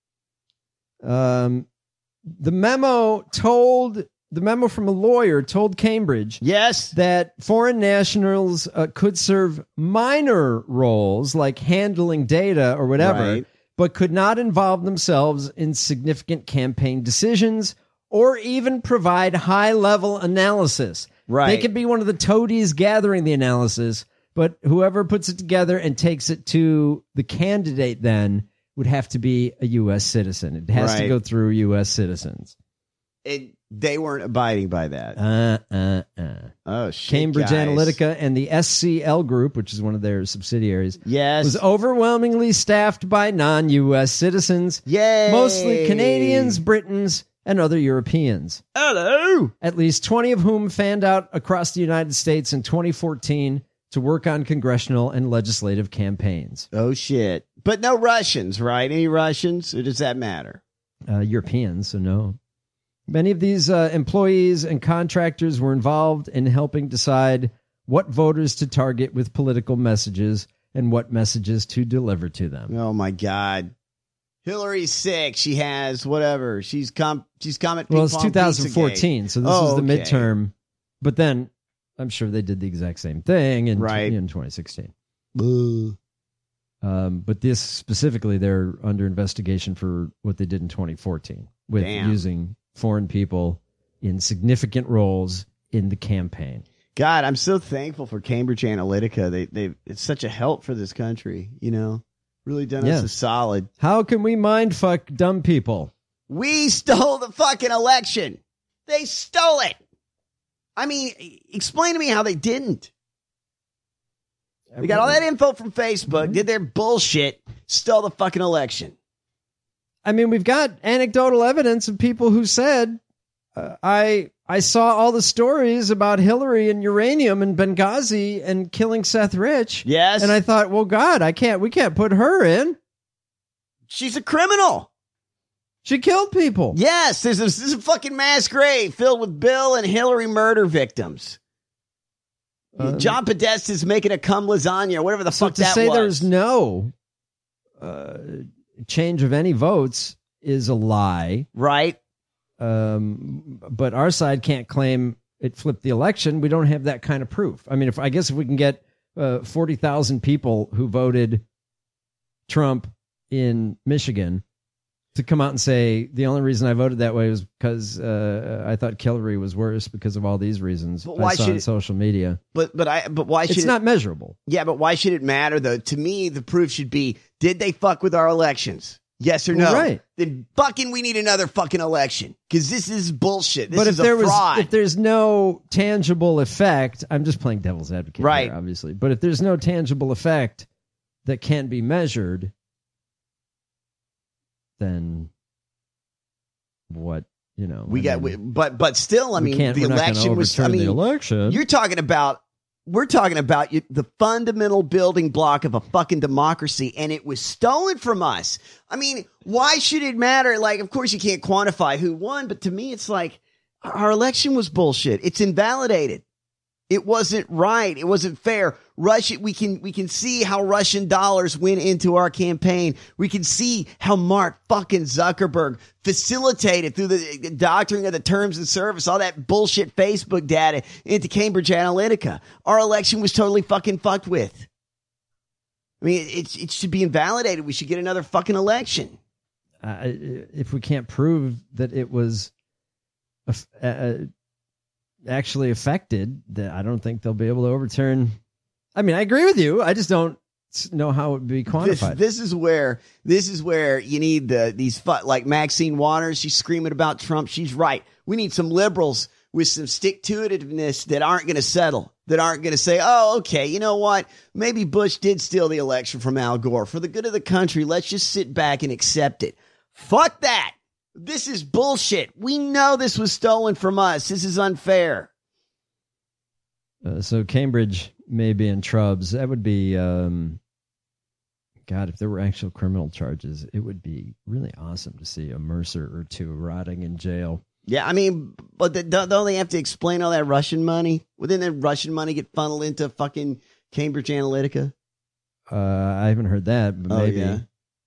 The memo from a lawyer told Cambridge that foreign nationals could serve minor roles like handling data or whatever, but could not involve themselves in significant campaign decisions or even provide high-level analysis. Right. They could be one of the toadies gathering the analysis, but whoever puts it together and takes it to the candidate then would have to be a U.S. citizen. It has to go through U.S. citizens. They weren't abiding by that. Oh, shit, Cambridge guys. Analytica and the SCL Group, which is one of their subsidiaries, yes, was overwhelmingly staffed by non-U.S. citizens. Yay! Mostly Canadians, Britons, and other Europeans. Hello! At least 20 of whom fanned out across the United States in 2014 to work on congressional and legislative campaigns. Oh, shit. But no Russians, right? Any Russians? Or does that matter? Europeans, so no. Many of these employees and contractors were involved in helping decide what voters to target with political messages and what messages to deliver to them. Oh, my God. Hillary's sick. She has whatever. She's Comet. Well, it's 2014, so this is the okay. midterm. But then I'm sure they did the exact same thing in 2016. But this specifically, they're under investigation for what they did in 2014 with using foreign people in significant roles in the campaign. God, I'm so thankful for Cambridge Analytica. It's such a help for this country, Really done us a solid. How can we mind fuck dumb people? We stole the fucking election. They stole it. I mean, explain to me how they didn't. We got all that info from Facebook, did their bullshit, stole the fucking election. I mean, we've got anecdotal evidence of people who said, I saw all the stories about Hillary and uranium and Benghazi and killing Seth Rich. Yes. And I thought, well, God, we can't put her in. She's a criminal. She killed people. Yes, this is a fucking mass grave filled with Bill and Hillary murder victims. John Podesta's making a cum lasagna, whatever the fuck that was. To say there's no change of any votes is a lie. Right. But our side can't claim it flipped the election. We don't have that kind of proof. I mean, if we can get 40,000 people who voted Trump in Michigan to come out and say the only reason I voted that way was because I thought Hillary was worse because of all these reasons. But why I saw on social media. But why should it's not measurable? Yeah, but why should it matter though? To me, the proof should be: did they fuck with our elections? Yes or no? Right. Then fucking we need another fucking election because this is bullshit. This but is if there a fraud. if there's no tangible effect, I'm just playing devil's advocate, right? Here, obviously, but if there's no tangible effect that can be measured, then what? But still, I mean, the election was. I mean, the election. We're talking about the fundamental building block of a fucking democracy, and it was stolen from us. I mean, why should it matter? Like, of course, you can't quantify who won, but to me, it's like our election was bullshit. It's invalidated. It wasn't right. It wasn't fair. Russia, we can see how Russian dollars went into our campaign. We can see how Mark fucking Zuckerberg facilitated through the doctoring of the terms of service, all that bullshit Facebook data into Cambridge Analytica. Our election was totally fucking fucked with. I mean, it should be invalidated. We should get another fucking election. If we can't prove that it was actually affected, that I don't think they'll be able to overturn. I mean, I agree with you. I just don't know how it would be quantified. This is where you need these like Maxine Waters. She's screaming about Trump. She's right. We need some liberals with some stick-to-itiveness that aren't going to settle, that aren't going to say, oh, okay, you know what? Maybe Bush did steal the election from Al Gore. For the good of the country, let's just sit back and accept it. Fuck that. This is bullshit. We know this was stolen from us. This is unfair. So Cambridge may be in trubs. That would be, God, if there were actual criminal charges, it would be really awesome to see a Mercer or two rotting in jail. Yeah, I mean, but don't they have to explain all that Russian money? Well, then that Russian money get funneled into fucking Cambridge Analytica? I haven't heard that, but maybe. Yeah.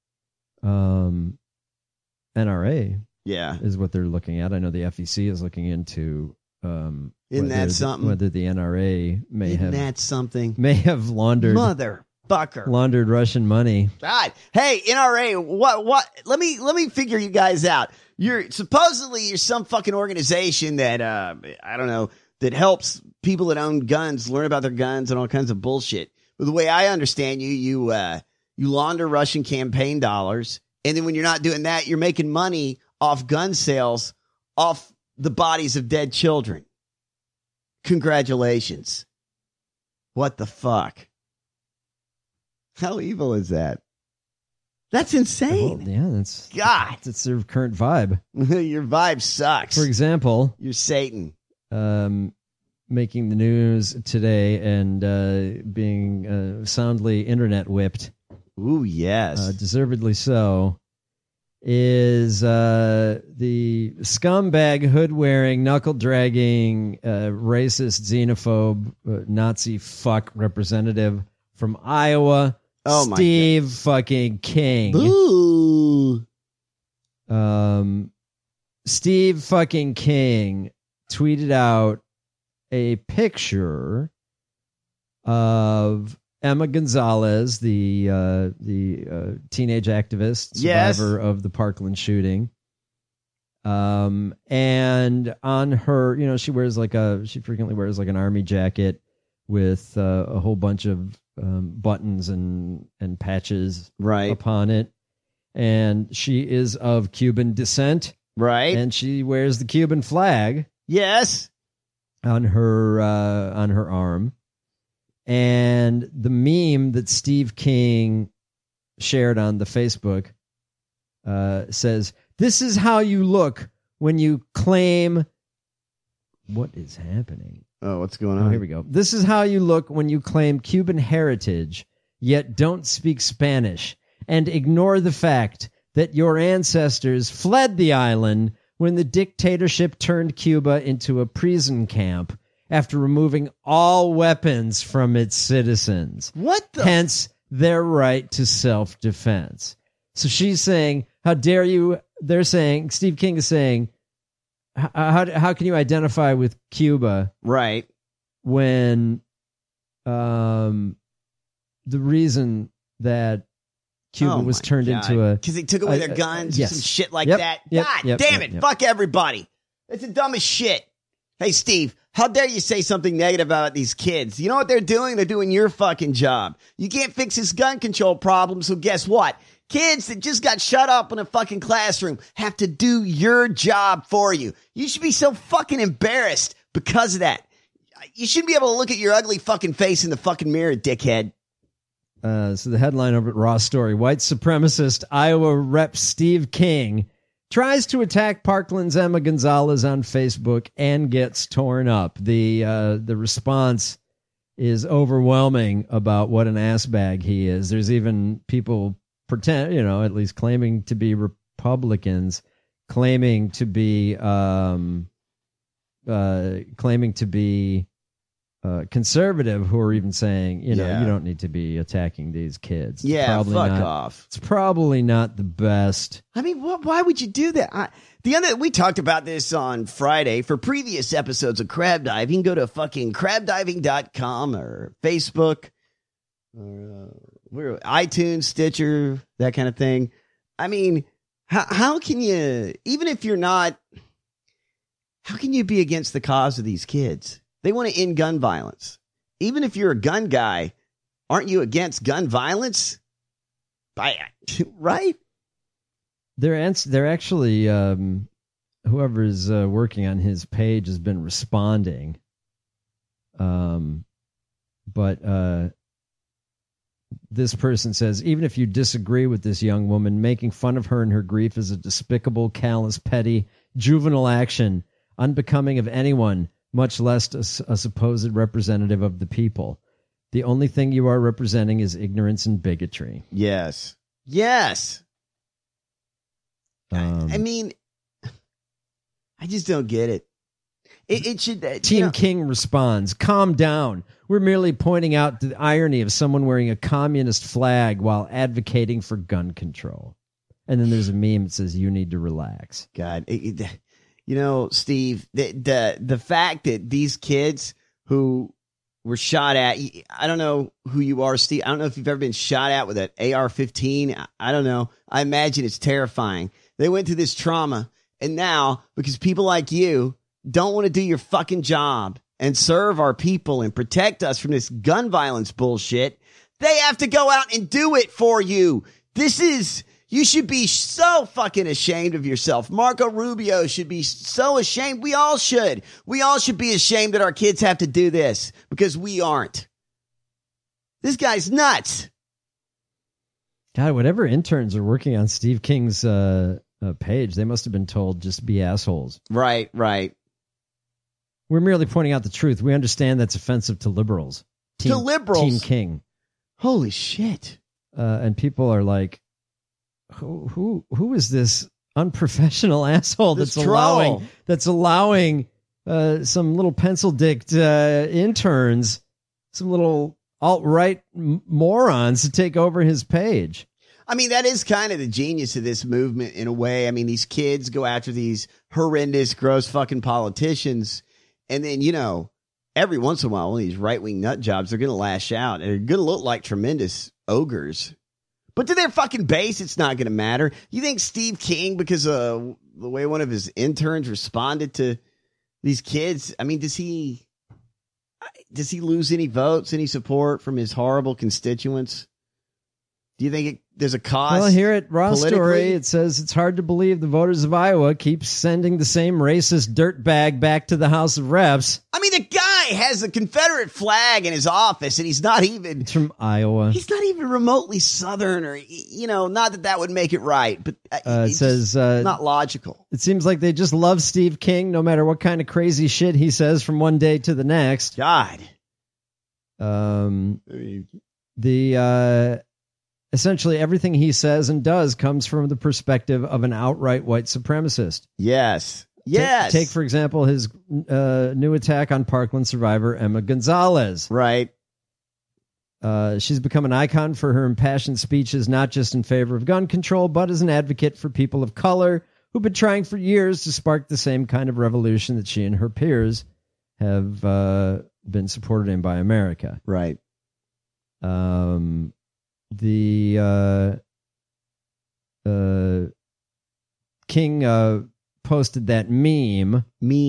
NRA, yeah, is what they're looking at. I know the FEC is looking into Isn't that something? Whether the NRA may have laundered Russian money. God, hey NRA, what? Let me figure you guys out. You're some fucking organization that I don't know, that helps people that own guns learn about their guns and all kinds of bullshit. But the way I understand you launder Russian campaign dollars, and then when you're not doing that, you're making money off gun sales, off the bodies of dead children. Congratulations. What the fuck? How evil is that? That's insane. Well, yeah, that's their current vibe. Your vibe sucks. For example, you're Satan. Making the news today and being soundly internet whipped. Ooh, yes. Deservedly so. Is the scumbag, hood-wearing, knuckle-dragging, racist, xenophobe, Nazi fuck representative from Iowa, Steve fucking King. Ooh. Steve fucking King tweeted out a picture of Emma Gonzalez, the teenage activist, survivor of the Parkland shooting. And on her, she frequently wears like an army jacket with a whole bunch of buttons and patches upon it. And she is of Cuban descent. Right. And she wears the Cuban flag. Yes. On her arm. And the meme that Steve King shared on the Facebook says, "This is how you look when you claim..." What is happening? Oh, what's going on? Oh, here we go. "This is how you look when you claim Cuban heritage, yet don't speak Spanish, and ignore the fact that your ancestors fled the island when the dictatorship turned Cuba into a prison camp after removing all weapons from its citizens. What the? Hence their right to self-defense. So she's saying, how dare you? They're saying, Steve King is saying, how can you identify with Cuba? Right. When the reason that Cuba was turned into a... Because they took away their guns or some shit like Yep, that. yep, God yep, damn yep, it. yep. Fuck everybody. It's the dumbest shit. Hey, Steve, how dare you say something negative about these kids? You know what they're doing? They're doing your fucking job. You can't fix this gun control problem, so guess what? Kids that just got shut up in a fucking classroom have to do your job for you. You should be so fucking embarrassed because of that. You should be able to look at your ugly fucking face in the fucking mirror, dickhead. So the headline over at Raw Story, white supremacist Iowa Rep Steve King tries to attack Parkland's Emma Gonzalez on Facebook and gets torn up. The response is overwhelming about what an ass bag he is. There's even people pretend, at least claiming to be Republicans, claiming to be conservative, who are even saying, you don't need to be attacking these kids. Fuck off. It's probably not the best. I mean, why would you do that? We talked about this on Friday. For previous episodes of Crab Dive, you can go to fucking crabdiving.com or Facebook or iTunes, Stitcher, that kind of thing. I mean, how can you, even if you're not, how can you be against the cause of these kids? They want to end gun violence. Even if you're a gun guy, aren't you against gun violence? Right? They're actually, whoever's working on his page has been responding. But this person says, even if you disagree with this young woman, making fun of her and her grief is a despicable, callous, petty, juvenile action, unbecoming of anyone, much less a supposed representative of the people. The only thing you are representing is ignorance and bigotry. Yes. I mean, I just don't get it. It should. Team King responds, calm down. We're merely pointing out the irony of someone wearing a communist flag while advocating for gun control. And then there's a meme that says, you need to relax. God, Steve, the fact that these kids who were shot at, I don't know who you are, Steve. I don't know if you've ever been shot at with an AR-15. I don't know. I imagine it's terrifying. They went through this trauma, and now, because people like you don't want to do your fucking job and serve our people and protect us from this gun violence bullshit, they have to go out and do it for you. You should be so fucking ashamed of yourself. Marco Rubio should be so ashamed. We all should. We all should be ashamed that our kids have to do this because we aren't. This guy's nuts. God, whatever interns are working on Steve King's page, they must have been told just be assholes. Right. We're merely pointing out the truth. We understand that's offensive to liberals. Team King. Holy shit. And people are like, who is this unprofessional asshole that's allowing some little pencil-dicked interns, some little alt-right morons to take over his page? I mean, that is kind of the genius of this movement in a way. I mean, these kids go after these horrendous, gross fucking politicians, and then, every once in a while, one of these right-wing nut jobs, they're going to lash out. They're going to look like tremendous ogres. But to their fucking base, it's not going to matter. You think Steve King, because of the way one of his interns responded to these kids, I mean, does he lose any votes, any support from his horrible constituents? Do you think there's a cost? Well, here at Raw Story, it says it's hard to believe the voters of Iowa keep sending the same racist dirtbag back to the House of Reps. I mean, the guy has a Confederate flag in his office, and he's not even... It's from Iowa. He's not even remotely Southern, or, not that would make it right, but it says... not logical. It seems like they just love Steve King, no matter what kind of crazy shit he says from one day to the next. God. essentially everything he says and does comes from the perspective of an outright white supremacist. Yes. Yes. Take, for example, his new attack on Parkland survivor Emma Gonzalez. Right. She's become an icon for her impassioned speeches, not just in favor of gun control, but as an advocate for people of color who've been trying for years to spark the same kind of revolution that she and her peers have been supported in by America. Right. King posted that meme.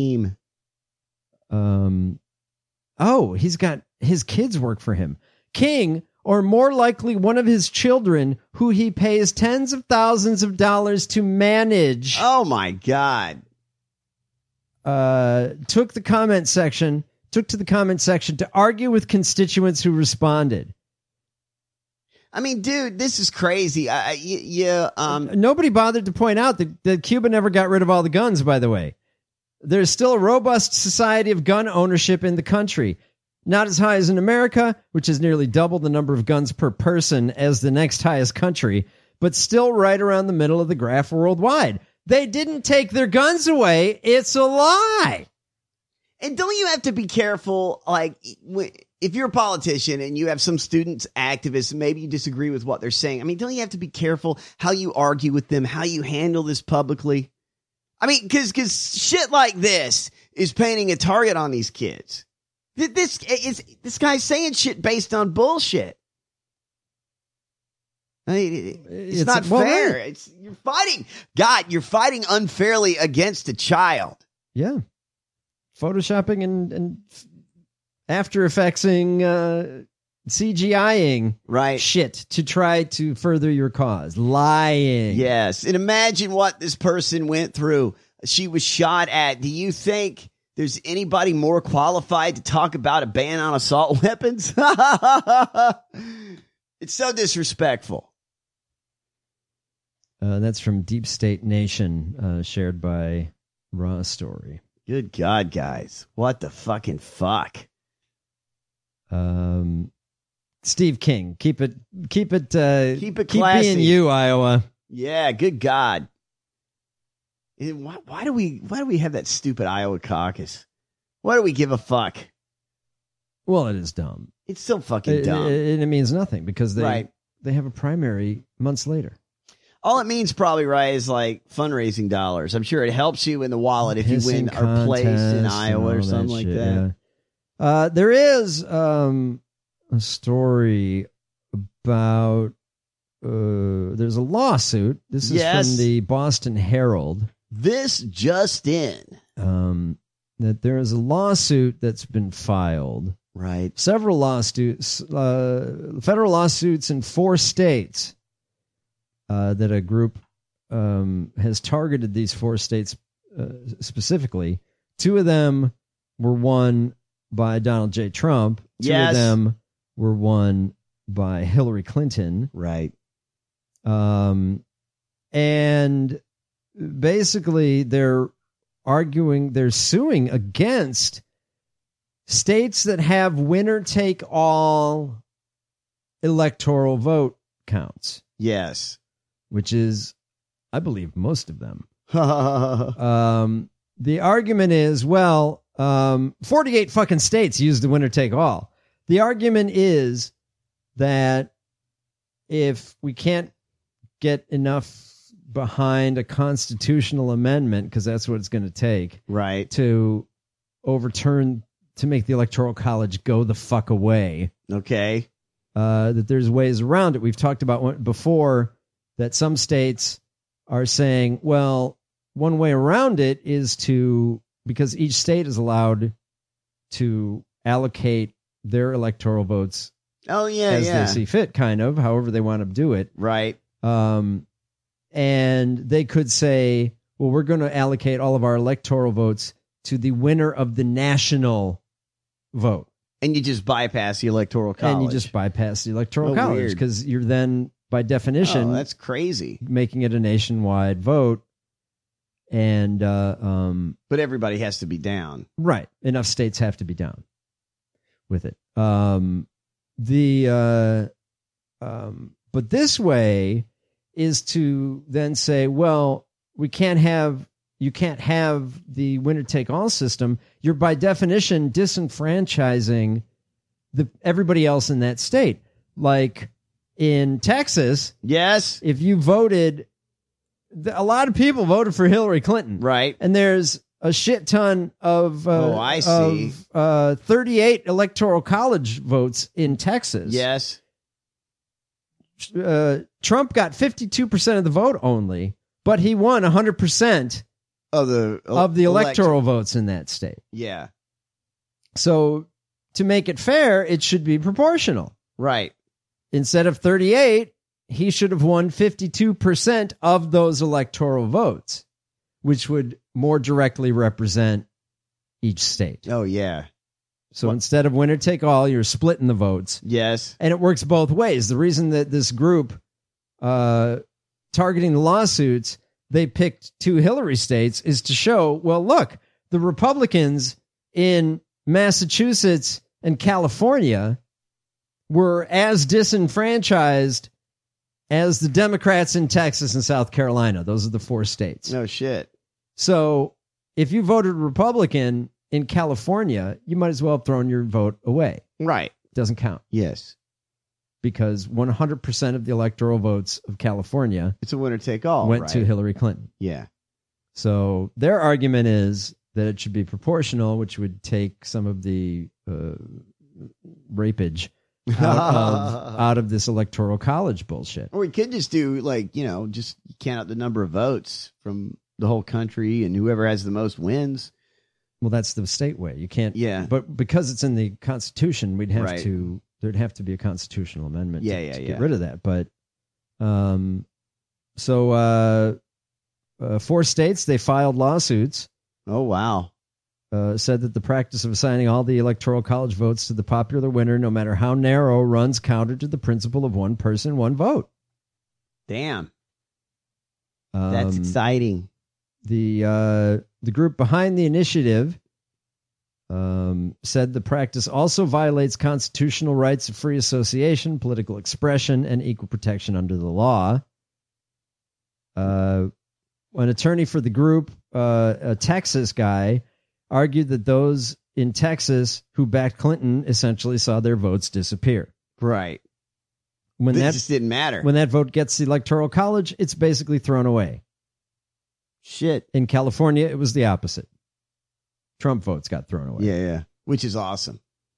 He's got his kids work for him. King, or more likely one of his children, who he pays tens of thousands of dollars to manage. Oh my God. Took to the comment section to argue with constituents who responded. I mean, dude, this is crazy. Nobody bothered to point out that Cuba never got rid of all the guns, by the way. There's still a robust society of gun ownership in the country. Not as high as in America, which is nearly double the number of guns per person as the next highest country, but still right around the middle of the graph worldwide. They didn't take their guns away. It's a lie. And don't you have to be careful, like, if you're a politician and you have some students, activists, maybe you disagree with what they're saying. I mean, don't you have to be careful how you argue with them, how you handle this publicly? I mean, because shit like this is painting a target on these kids. This guy's saying shit based on bullshit. I mean, it's not fair. You're fighting unfairly against a child. Yeah. Photoshopping and After Effectsing, CGIing shit to try to further your cause. Lying. Yes. And imagine what this person went through. She was shot at. Do you think there's anybody more qualified to talk about a ban on assault weapons? It's so disrespectful. That's from Deep State Nation, shared by Raw Story. Good God, guys. What the fucking fuck? Steve King, keep it classy. Keep being you, Iowa. Yeah, good God. Why do we have that stupid Iowa caucus? Why do we give a fuck? Well, it is dumb. It's so fucking dumb. It means nothing because they have a primary months later. All it means probably, is like fundraising dollars. I'm sure it helps you in the wallet if you win our place in Iowa or something like that. Yeah. There is a story about there's a lawsuit. This is from the Boston Herald. This just in. That there is a lawsuit that's been filed. Right. Several lawsuits, federal lawsuits in 4 states. That a group has targeted these 4 states specifically. 2 of them were won by Donald J. Trump. 2 of them were won by Hillary Clinton. Right. And basically they're suing against states that have winner-take-all electoral vote counts. Yes. Which is, I believe, most of them. The argument is, 48 fucking states use the winner take all. The argument is that if we can't get enough behind a constitutional amendment, because that's what it's going to take, to overturn, to make the Electoral College go the fuck away. Okay. That there's ways around it. We've talked about before that some states are saying, well, one way around it is because each state is allowed to allocate their electoral votes as they see fit, kind of, however they want to do it. Right. And they could say, well, we're going to allocate all of our electoral votes to the winner of the national vote. And you just bypass the Electoral College. And you just bypass the Electoral College because you're then, by definition, that's crazy, making it a nationwide vote. And but everybody has to be down. Right. Enough states have to be down But this way is to then say, well, you can't have the winner-take-all system. You're by definition disenfranchising everybody else in that state. Like in Texas, yes, if you voted, a lot of people voted for Hillary Clinton, right? And there's a shit ton of 38 electoral college votes in Texas. Yes. Trump got 52% of the vote only, but he won 100% of the electoral votes in that state. Yeah. So to make it fair, it should be proportional. Right. Instead of 38, he should have won 52% of those electoral votes, which would more directly represent each state. Oh, yeah. So instead of winner take all, you're splitting the votes. Yes. And it works both ways. The reason that this group targeting the lawsuits, they picked 2 Hillary states is to show, well, look, the Republicans in Massachusetts and California were as disenfranchised as the Democrats in Texas and South Carolina. Those are the 4 states. No shit. So if you voted Republican in California, you might as well have thrown your vote away. Right. Doesn't count. Yes. Because 100% of the electoral votes of California, it's a winner take all, went to Hillary Clinton. Yeah. So their argument is that it should be proportional, which would take some of the rapage out of this electoral college bullshit. Or we could just do just count out the number of votes from the whole country, and whoever has the most wins. Well, that's the state way. You can't. Yeah. But because it's in the Constitution, there'd have to be a constitutional amendment to get rid of that. But 4 states, they filed lawsuits. Oh, wow. Said that the practice of assigning all the electoral college votes to the popular winner, no matter how narrow, runs counter to the principle of one person, one vote. Damn. That's exciting. The group behind the initiative said the practice also violates constitutional rights of free association, political expression, and equal protection under the law. An attorney for the group, a Texas guy, argued that those in Texas who backed Clinton essentially saw their votes disappear. Right. When that just didn't matter. When that vote gets the electoral college, it's basically thrown away. Shit. In California, it was the opposite. Trump votes got thrown away. Yeah. Which is awesome.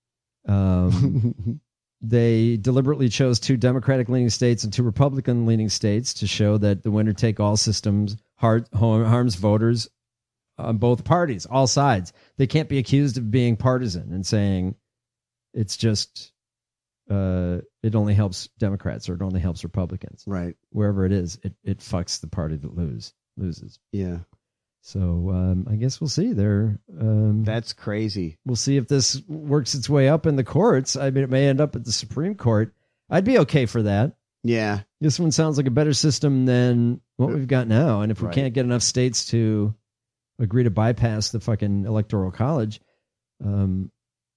They deliberately chose 2 Democratic-leaning states and 2 Republican-leaning states to show that the winner-take-all systems harms voters on both parties, all sides. They can't be accused of being partisan and saying it's just it only helps Democrats or it only helps Republicans. Right. Wherever it is, it fucks the party that loses. Yeah. So I guess we'll see there. That's crazy. We'll see if this works its way up in the courts. I mean, it may end up at the Supreme Court. I'd be okay for that. Yeah. This one sounds like a better system than what we've got now. And if we can't get enough states to agree to bypass the fucking electoral college, then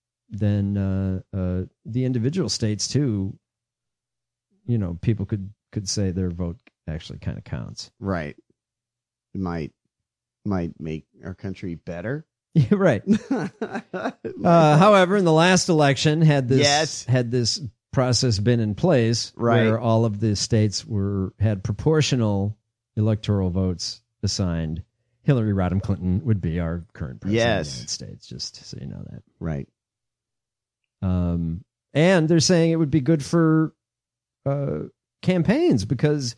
the individual states too, people could say their vote actually kind of counts. Right. It might make our country better. Yeah, right. However, in the last election, had this process been in place, where all of the states had proportional electoral votes assigned, Hillary Rodham Clinton would be our current president of the United States. Just so you know that, right? And they're saying it would be good for campaigns because.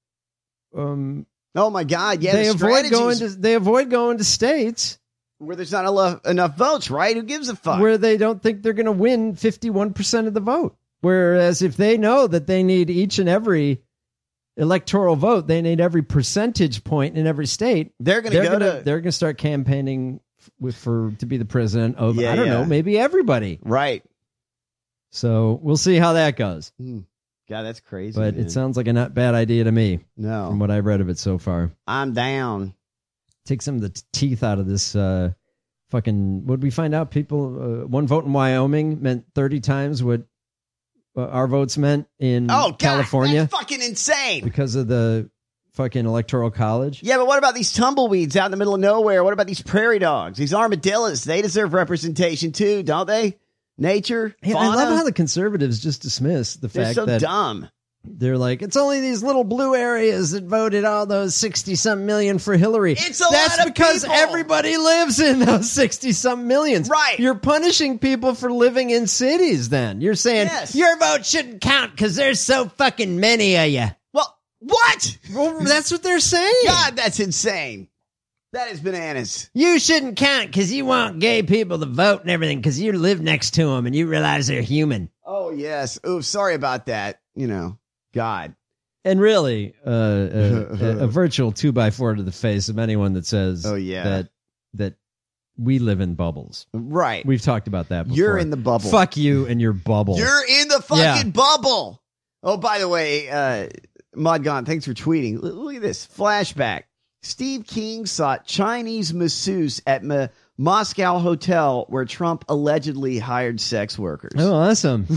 Oh my God! Yeah, they avoid going to states where there's not enough votes. Right? Who gives a fuck? Where they don't think they're going to win 51% of the vote. Whereas if they know that they need each and every electoral vote, they need every percentage point in every state. They're going to start campaigning to be the president of I don't know, maybe everybody. Right. So we'll see how that goes. God, that's crazy. But it sounds like a not bad idea to me. No. From what I've read of it so far. I'm down. Take some of the teeth out of this fucking... What did we find out? People... one vote in Wyoming meant 30 times what our votes meant in God, California? That's fucking insane. Because of the fucking Electoral College? Yeah, but what about these tumbleweeds out in the middle of nowhere? What about these prairie dogs? These armadillos? They deserve representation too, don't they? Nature, Hey, fauna. I love how the conservatives just dismiss the They're fact so that dumb. they're like, it's only these little blue areas that voted all those 60-some million for Hillary. It's a That's lot of because people. everybody lives in those 60-some millions. Right. You're punishing people for living in cities then. You're saying, your vote shouldn't count because there's so fucking many of you. Well, what? Well, that's what they're saying. God, that's insane. That is bananas. You shouldn't count because you want gay people to vote and everything because you live next to them and you realize they're human. Oh, yes. Oh, sorry about that. You know, God. And really, a virtual 2x4 to the face of anyone that says that we live in bubbles. Right. We've talked about that before. You're in the bubble. Fuck you and your bubble. You're in the fucking bubble. Oh, by the way, Modgon, thanks for tweeting. Look at this. Flashback. Steve King sought Chinese masseuse at Moscow hotel where Trump allegedly hired sex workers. Oh, awesome.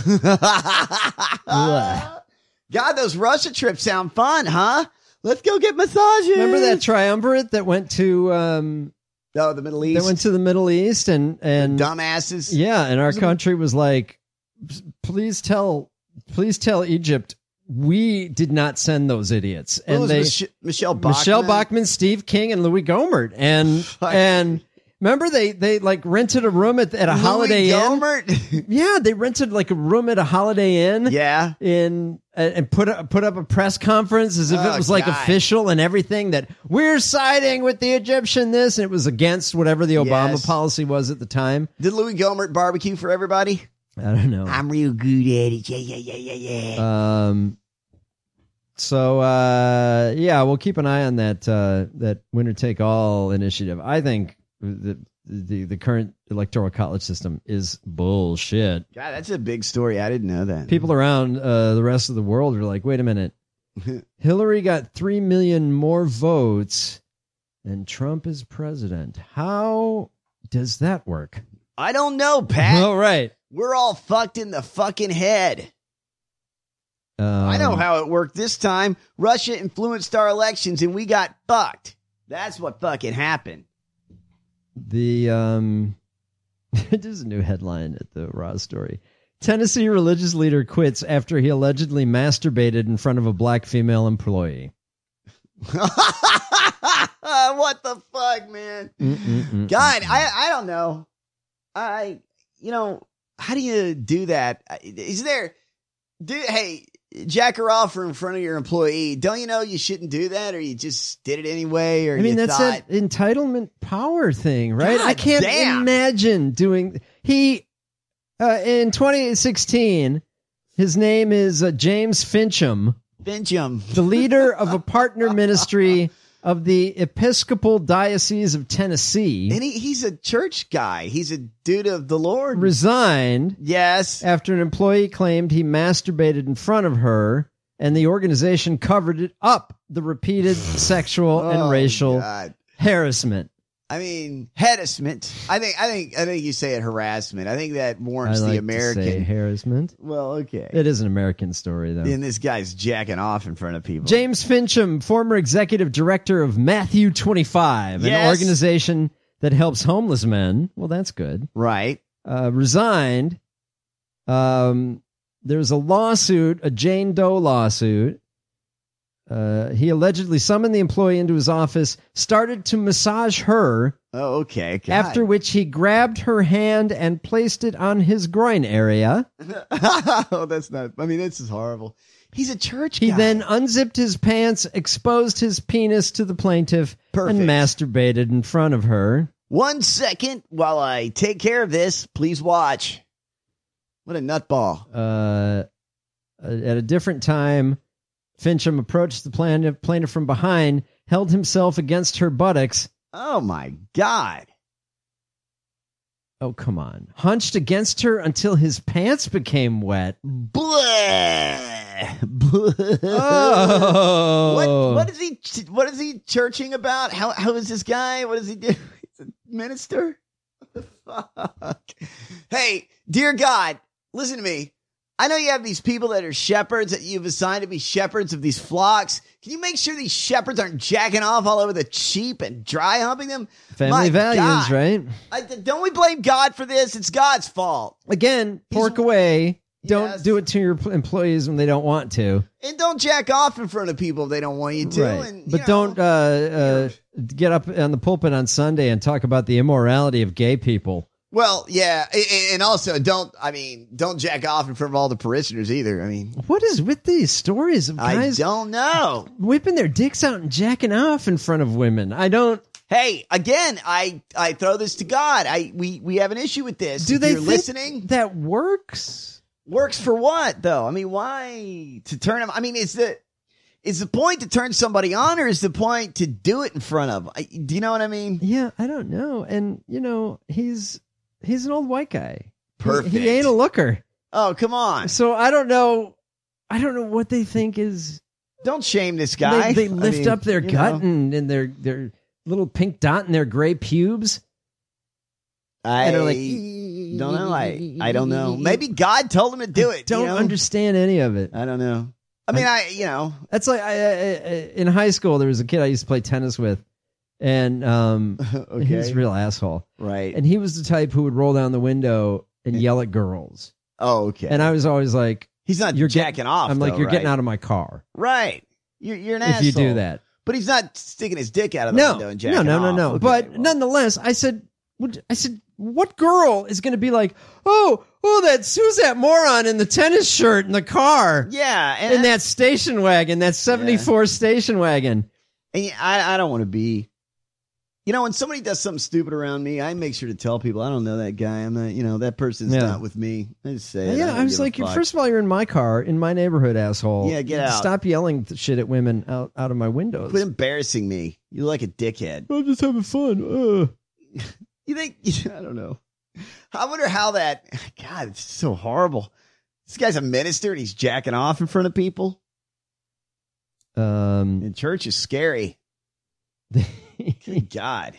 God, those Russia trips sound fun, huh? Let's go get massages. Remember that triumvirate that went to the Middle East? That went to the Middle East and dumbasses. Yeah, and our country was like, please tell Egypt we did not send those idiots. And Michelle Bachmann? Michelle Bachmann, Steve King, and Louis Gohmert. And remember they like rented a room at a Holiday Inn. Yeah, they rented like a room at a Holiday Inn. Yeah, and put up a press conference as if it was like official and everything that we're siding with the Egyptian this, and it was against whatever the Obama policy was at the time. Did Louis Gohmert barbecue for everybody? I don't know. I'm real good at it. Yeah. So we'll keep an eye on that winner take all initiative. I think the current electoral college system is bullshit. God, that's a big story. I didn't know that. People around the rest of the world are like, wait a minute. Hillary got 3 million more votes and Trump is president. How does that work? I don't know, Pat. All right. We're all fucked in the fucking head. I know how it worked this time. Russia influenced our elections and we got fucked. That's what fucking happened. There's a new headline at the Raw story. Tennessee religious leader quits after he allegedly masturbated in front of a black female employee. What the fuck, man? God, I don't know. How do you do that? Hey, jack her off in front of your employee. Don't you know you shouldn't do that, or you just did it anyway? Or that's an entitlement power thing, right? God, I can't imagine doing. In 2016, his name is James Fincham. The leader of a partner ministry of the Episcopal Diocese of Tennessee. And he's a church guy. He's a dude of the Lord. Resigned. Yes. After an employee claimed he masturbated in front of her, and the organization covered it up, the repeated sexual and racial harassment. I mean, harassment. I think you say it harassment. I think that warrants the American. To say harassment. Well, okay. It is an American story, though. And this guy's jacking off in front of people. James Fincham, former executive director of Matthew 25, an organization that helps homeless men. Well, that's good. Right. Resigned. There's a lawsuit, a Jane Doe lawsuit. He allegedly summoned the employee into his office, started to massage her. Oh, okay. God. After which he grabbed her hand and placed it on his groin area. Oh, that's not. I mean, this is horrible. He's a church guy. He then unzipped his pants, exposed his penis to the plaintiff, and masturbated in front of her. 1 second while I take care of this. Please watch. What a nutball. At a different time, Fincham approached the plaintiff from behind, held himself against her buttocks. Oh, my God. Oh, come on. Hunched against her until his pants became wet. Bleh. Oh. What is he churching about? How is this guy? What does he do? He's a minister? What the fuck? Hey, dear God, listen to me. I know you have these people that are shepherds that you've assigned to be shepherds of these flocks. Can you make sure these shepherds aren't jacking off all over the sheep and dry humping them? Family values, right? Don't we blame God for this? It's God's fault. Again, pork away. Don't do it to your employees when they don't want to. And don't jack off in front of people if they don't want you to. Right. And, but don't get up on the pulpit on Sunday and talk about the immorality of gay people. Well, yeah, and also don't jack off in front of all the parishioners either. I mean, what is with these stories of guys? I don't know. Whipping their dicks out and jacking off in front of women. I don't. Hey, again, I throw this to God. We have an issue with this. Do they think listening? That works? Works for what though? I mean, why to turn them? I mean, is the point to turn somebody on, or is the point to do it in front of? Do you know what I mean? Yeah, I don't know. And he's an old white guy. Perfect. He ain't a looker. Oh, come on. So I don't know what they think is. Don't shame this guy. They lift up their gut and their little pink dot in their gray pubes. I don't know. I don't know. Maybe God told him to do it. Don't understand any of it. I don't know. I mean, that's like in high school. There was a kid I used to play tennis with. And he's a real asshole. Right. And he was the type who would roll down the window and yell at girls. Oh, okay. And I was always like, he's not jacking off. I'm like, though, you're right? getting out of my car. Right. You're an if asshole. you do that. But he's not sticking his dick out of the window and jacking off. No. Okay, but nonetheless, I said, what girl is going to be like, who's that moron in the tennis shirt in the car? Yeah. In that station wagon, that 74 station wagon. And I don't want to be. When somebody does something stupid around me, I make sure to tell people I don't know that guy. I'm not, that person's not with me. I just say it. I was like, first of all, you're in my car, in my neighborhood, asshole. Yeah, get out. Stop yelling shit at women out of my windows. Quit embarrassing me. You look like a dickhead. I'm just having fun. You think? I don't know. I wonder how that. God, it's so horrible. This guy's a minister and he's jacking off in front of people. And church is scary. Good God.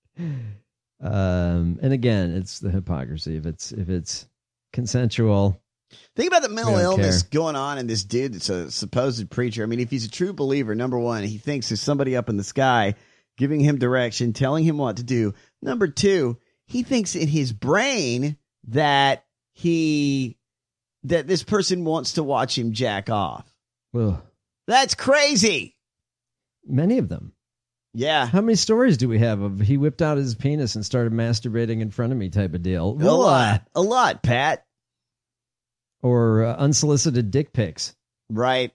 And again, it's the hypocrisy. If it's consensual. Think about the mental illness going on in this dude that's a supposed preacher. I mean, if he's a true believer, number one, he thinks there's somebody up in the sky giving him direction, telling him what to do. Number two, he thinks in his brain that this person wants to watch him jack off. Ugh. That's crazy. Many of them. Yeah. How many stories do we have of he whipped out his penis and started masturbating in front of me type of deal? A lot, Pat. Or unsolicited dick pics. Right.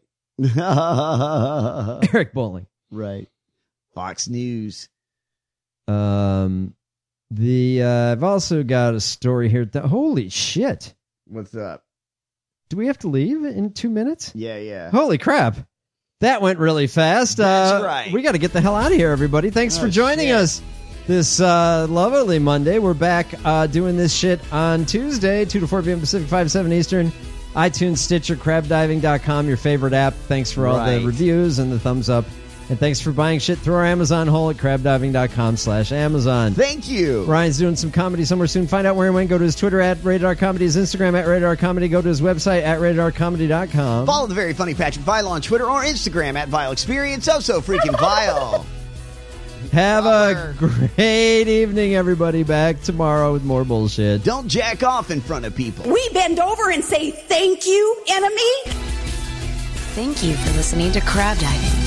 Eric Bowling. Right. Fox News. I've also got a story here. Holy shit. What's up? Do we have to leave in 2 minutes? Yeah. Holy crap. That went really fast. That's right. We got to get the hell out of here, everybody. Thanks for joining us this lovely Monday. We're back doing this shit on Tuesday, 2 to 4 p.m. Pacific, 5 to 7 Eastern. iTunes, Stitcher, crabdiving.com, your favorite app. Thanks for all the reviews and the thumbs up. And thanks for buying shit through our Amazon hole at crabdiving.com/Amazon. Thank you. Ryan's doing some comedy somewhere soon. Find out where and when. Go to his Twitter at RatedRComedy, his Instagram at RatedRComedy. Go to his website at RatedRComedy.com. Follow the very funny Patrick Vile on Twitter or Instagram at Vile Experience. So freaking Vile. Have a great evening, everybody. Back tomorrow with more bullshit. Don't jack off in front of people. We bend over and say thank you, enemy. Thank you for listening to Crab Diving.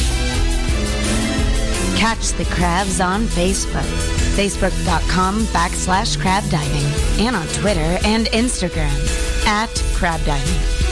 Catch the crabs on Facebook, facebook.com/crabdiving, and on Twitter and Instagram at crabdiving.